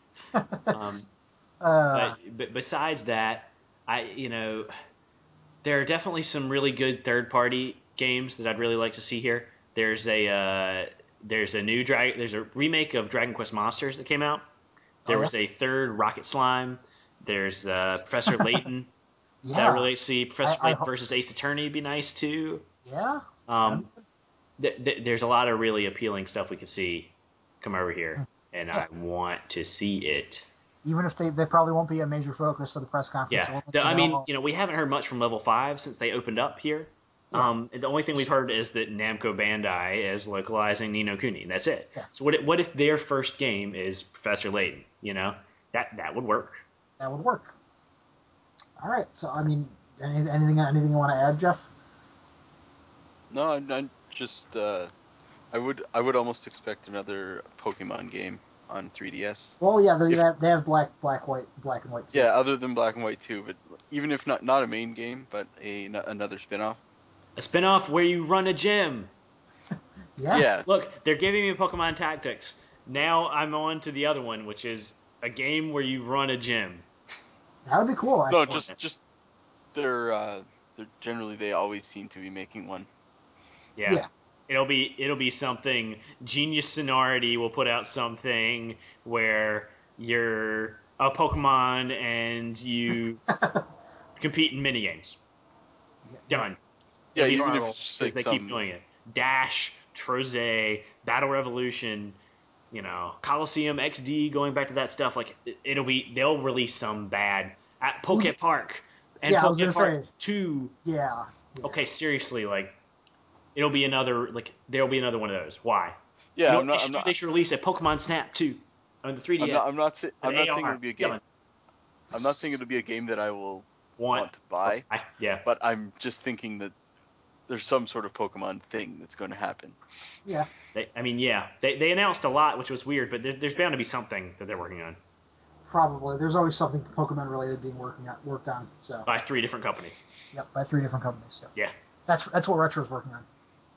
But besides that, there are definitely some really good third-party games that I'd really like to see here. There's a remake of Dragon Quest Monsters that came out. There was a third Rocket Slime. There's Professor Layton. Yeah. That I really like to see. Professor Layton versus Ace Attorney would be nice too. Yeah. There's a lot of really appealing stuff we could see come over here, and I want to see it. Even if they probably won't be a major focus of the press conference. Yeah. We haven't heard much from Level 5 since they opened up here. Yeah. The only thing we've heard is that Namco Bandai is localizing Ni no Kuni, and that's it. Yeah. So what if their first game is Professor Layton? That would work. That would work. All right. So I mean, anything you want to add, Jeff? No, I'm just. I would almost expect another Pokemon game on 3DS. Well, yeah, they have black and white too. Yeah, other than black and white too, but even if not a main game, but another spin-off. A spin-off where you run a gym. Yeah. Look, they're giving me Pokemon Tactics. Now I'm on to the other one, which is a game where you run a gym. That would be cool, actually. No, just they're generally they always seem to be making one. Yeah. It'll be something. Genius Sonority will put out something where you're a Pokemon and you compete in minigames. Done. Yeah, even if it's just like they keep doing it. Dash, Troze, Battle Revolution, Coliseum XD, going back to that stuff. Like they'll release some bad at Poké Park and Poké Park 2. Yeah. Okay, seriously, like. There'll be another one of those. Why? Yeah, They should release a Pokemon Snap 2 on the 3DS. I'm not saying it'll be a game. I'm not saying it'll be a game that I will want to buy. But I'm just thinking that there's some sort of Pokemon thing that's going to happen. Yeah. They announced a lot, which was weird, but there's bound to be something that they're working on. Probably. There's always something Pokemon related being worked on. So. By 3 different companies. Yep, by 3 different companies. So. Yeah. That's what Retro's working on.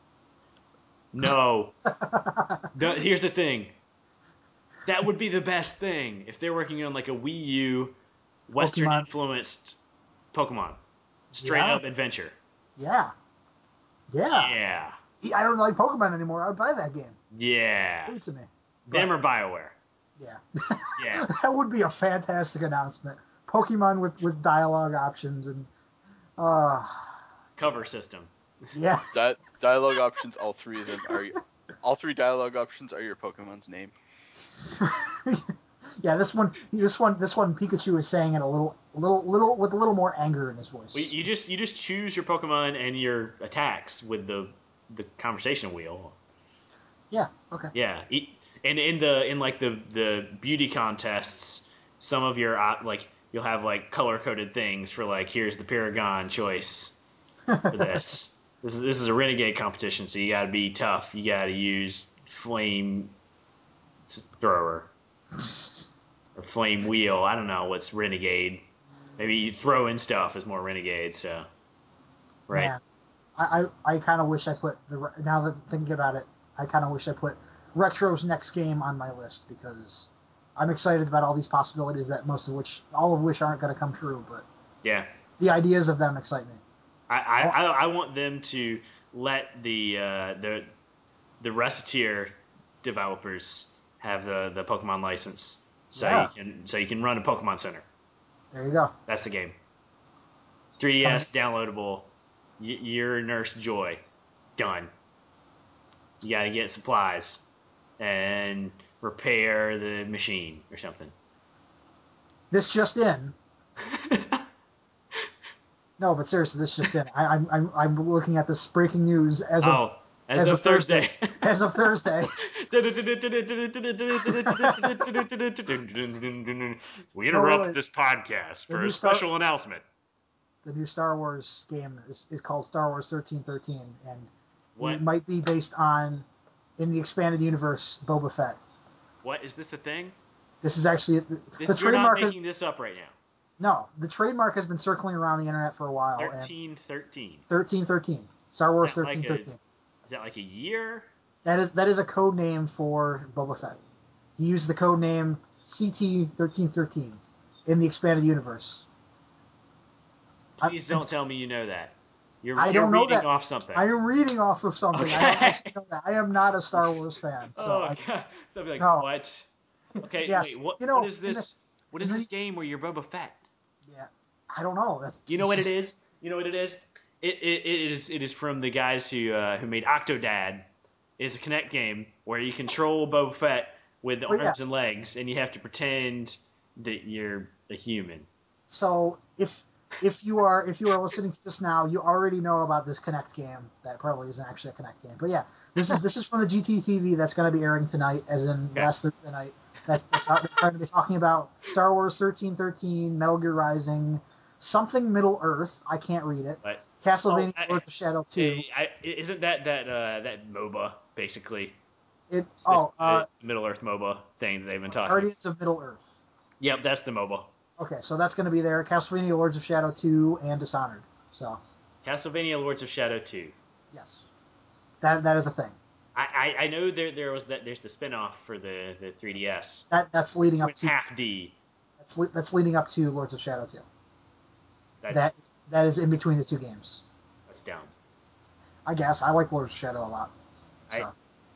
No. Here's the thing. That would be the best thing if they're working on like a Wii U Western influenced Pokemon. Straight up adventure. Yeah. I don't like Pokemon anymore. I would buy that game. Yeah. Give it to me. Them or BioWare. Yeah. That would be a fantastic announcement. Pokemon with dialogue options and cover system. Yeah. Dialogue options, all 3 of them all 3 dialogue options are your Pokemon's name. Yeah, this one Pikachu is saying it a little with a little more anger in his voice. Well, you just choose your Pokemon and your attacks with the conversation wheel. Yeah. Okay. Yeah. And in like the beauty contests, some of your like you'll have like color coded things for like here's the Paragon choice for this. This is a renegade competition, so you got to be tough. You got to use flame thrower or flame wheel. I don't know what's renegade. Maybe you throw in stuff is more renegade. So right. Man, I kind of wish I put now that thinking about it, I kind of wish I put Retro's next game on my list because I'm excited about all these possibilities that all of which aren't going to come true, but Yeah. the ideas of them excite me. I want them to let the Recettear developers have the Pokemon license, so you can run a Pokemon Center. There you go. That's the game. 3DS downloadable. Your Nurse Joy, done. You got to get supplies and repair the machine or something. This just in. No, but seriously, this just in. I'm looking at this breaking news as of Thursday. As of Thursday. We interrupt this podcast for a special announcement. The new Star Wars game is called Star Wars 1313, and what? It might be based on, in the expanded universe, Boba Fett. What? Is this a thing? This is actually the trademark. You're not making this up right now. No, the trademark has been circling around the internet for a while. 1313. 1313. Star Wars 1313. Is that like a year? That is a code name for Boba Fett. He used the code name CT1313 in the expanded universe. Please don't tell me you know that. You're reading off something. I am reading off of something. Okay. I don't actually know that. I am not a Star Wars fan. So God. So I'd be like, no. What? Okay, yes. wait, what is this? What is this game where you're Boba Fett? Yeah, I don't know. You know what it is? It is from the guys who made Octodad. It's a Kinect game where you control Boba Fett with the arms and legs, and you have to pretend that you're a human. So if you are listening to this now, you already know about this Kinect game. That probably isn't actually a Kinect game, but yeah, this is from the GTTV that's going to be airing tonight, as in last Thursday night. They're going to be talking about Star Wars 1313, Metal Gear Rising, something Middle Earth. I can't read it. What? Castlevania Lords of Shadow 2. Isn't that MOBA basically? Middle Earth MOBA thing that they've been talking. Guardians of Middle Earth. Yep, that's the MOBA. Okay, so that's going to be there. Castlevania Lords of Shadow 2 and Dishonored. So Castlevania Lords of Shadow 2. Yes, that is a thing. I know there's the spin-off for the 3DS. That's leading up to half D. That's leading up to Lords of Shadow 2. That is in between the two games. That's dumb. I guess I like Lords of Shadow a lot. So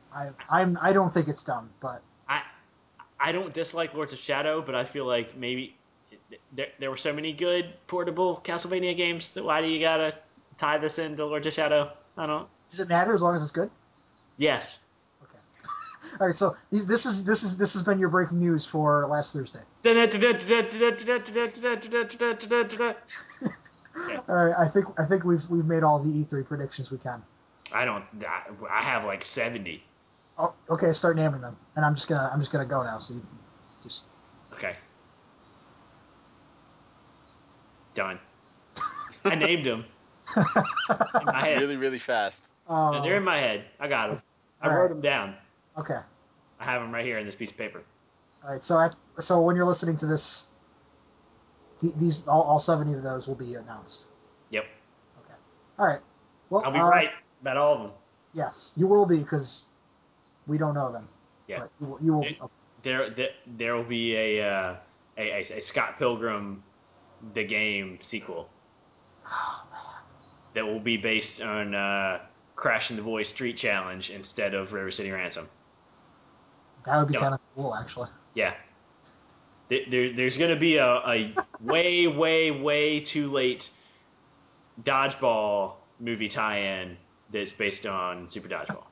I don't think it's dumb, but I don't dislike Lords of Shadow, but I feel like maybe there were so many good portable Castlevania games that why do you gotta tie this into Lords of Shadow? I don't. Does it matter as long as it's good? Yes. Okay. All right. So this has been your breaking news for last Thursday. Okay. All right. I think we've made all the E3 predictions we can. I have like 70. Oh, okay. Start naming them, and I'm just gonna go now. So you just. Okay. Done. I named them. In my head. Really, really fast. No, they're in my head. I got them. I wrote them down. Okay. I have them right here in this piece of paper. All right. So when you're listening to this, these all 70 of those will be announced. Yep. Okay. All right. Well, I'll be right about all of them. Yes, you will be because we don't know them. Yeah. But you will. There will be a Scott Pilgrim the Game sequel. Oh, man. That will be based on Crash and the Boys Street Challenge instead of River City Ransom. That would be kind of cool, actually. Yeah. There's going to be a way, way, way too late Dodgeball movie tie-in that's based on Super Dodgeball.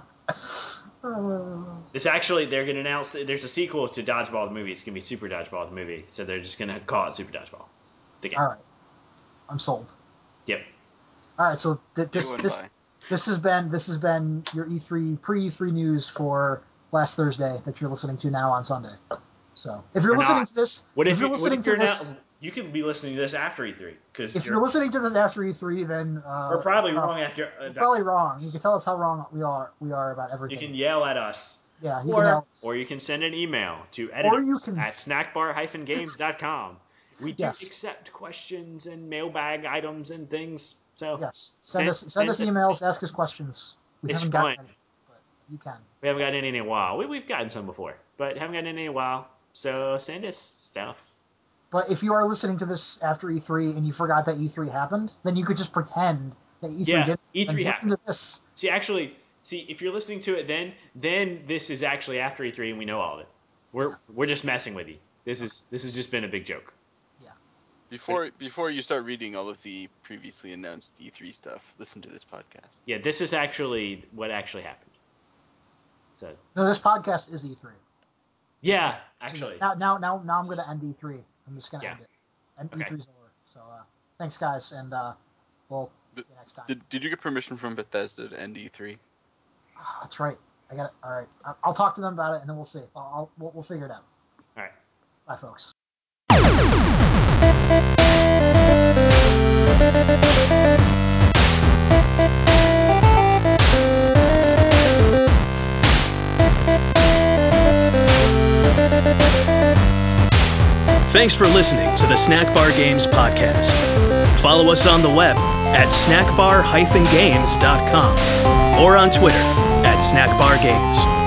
This actually, they're going to announce that there's a sequel to Dodgeball the movie. It's going to be Super Dodgeball the movie. So they're just going to call it Super Dodgeball. The game. All right. I'm sold. Yep. All right, so this has been your pre-E3 news for last Thursday that you're listening to now on Sunday. So if you're Or listening not. to this, What if you're you- listening what if to you're this, not? You could be listening to this after E3 because if you're listening to this after E3, then we're probably wrong after. You're probably wrong. You can tell us how wrong we are about You everything. can yell at us. Yeah, you can yell. Or you can send an email to you editors can- at snackbar-games.com. We do Yes. accept questions and mailbag items and things. So Yes, send us emails, ask us questions. We It's haven't fun. gotten any, but you can. We haven't gotten any in a while. We've gotten some before, but haven't gotten any in a while. So send us stuff. But if you are listening to this after E3 and you forgot that E3 happened, then you could just pretend that E3 Yeah, didn't. E3 and listen happened. to this. See, if you're listening to it then this is actually after E3 and we know all of it. We're just messing with you. This has just been a big joke. Before you start reading all of the previously announced E3 stuff, listen to this podcast. Yeah, this is actually what actually happened. So No, this podcast is E3. yeah, actually. Now I'm going to end E3. I'm just going to Yeah. end it. And Okay. E3's over. So thanks, guys, and we'll see you next time. Did you get permission from Bethesda to end E3? That's right. I got it. All right. I'll talk to them about it, and then we'll see. We'll figure it out. All right. Bye, folks. Thanks for listening to the Snack Bar Games podcast. Follow us on the web at snackbar-games.com or on Twitter at snackbargames.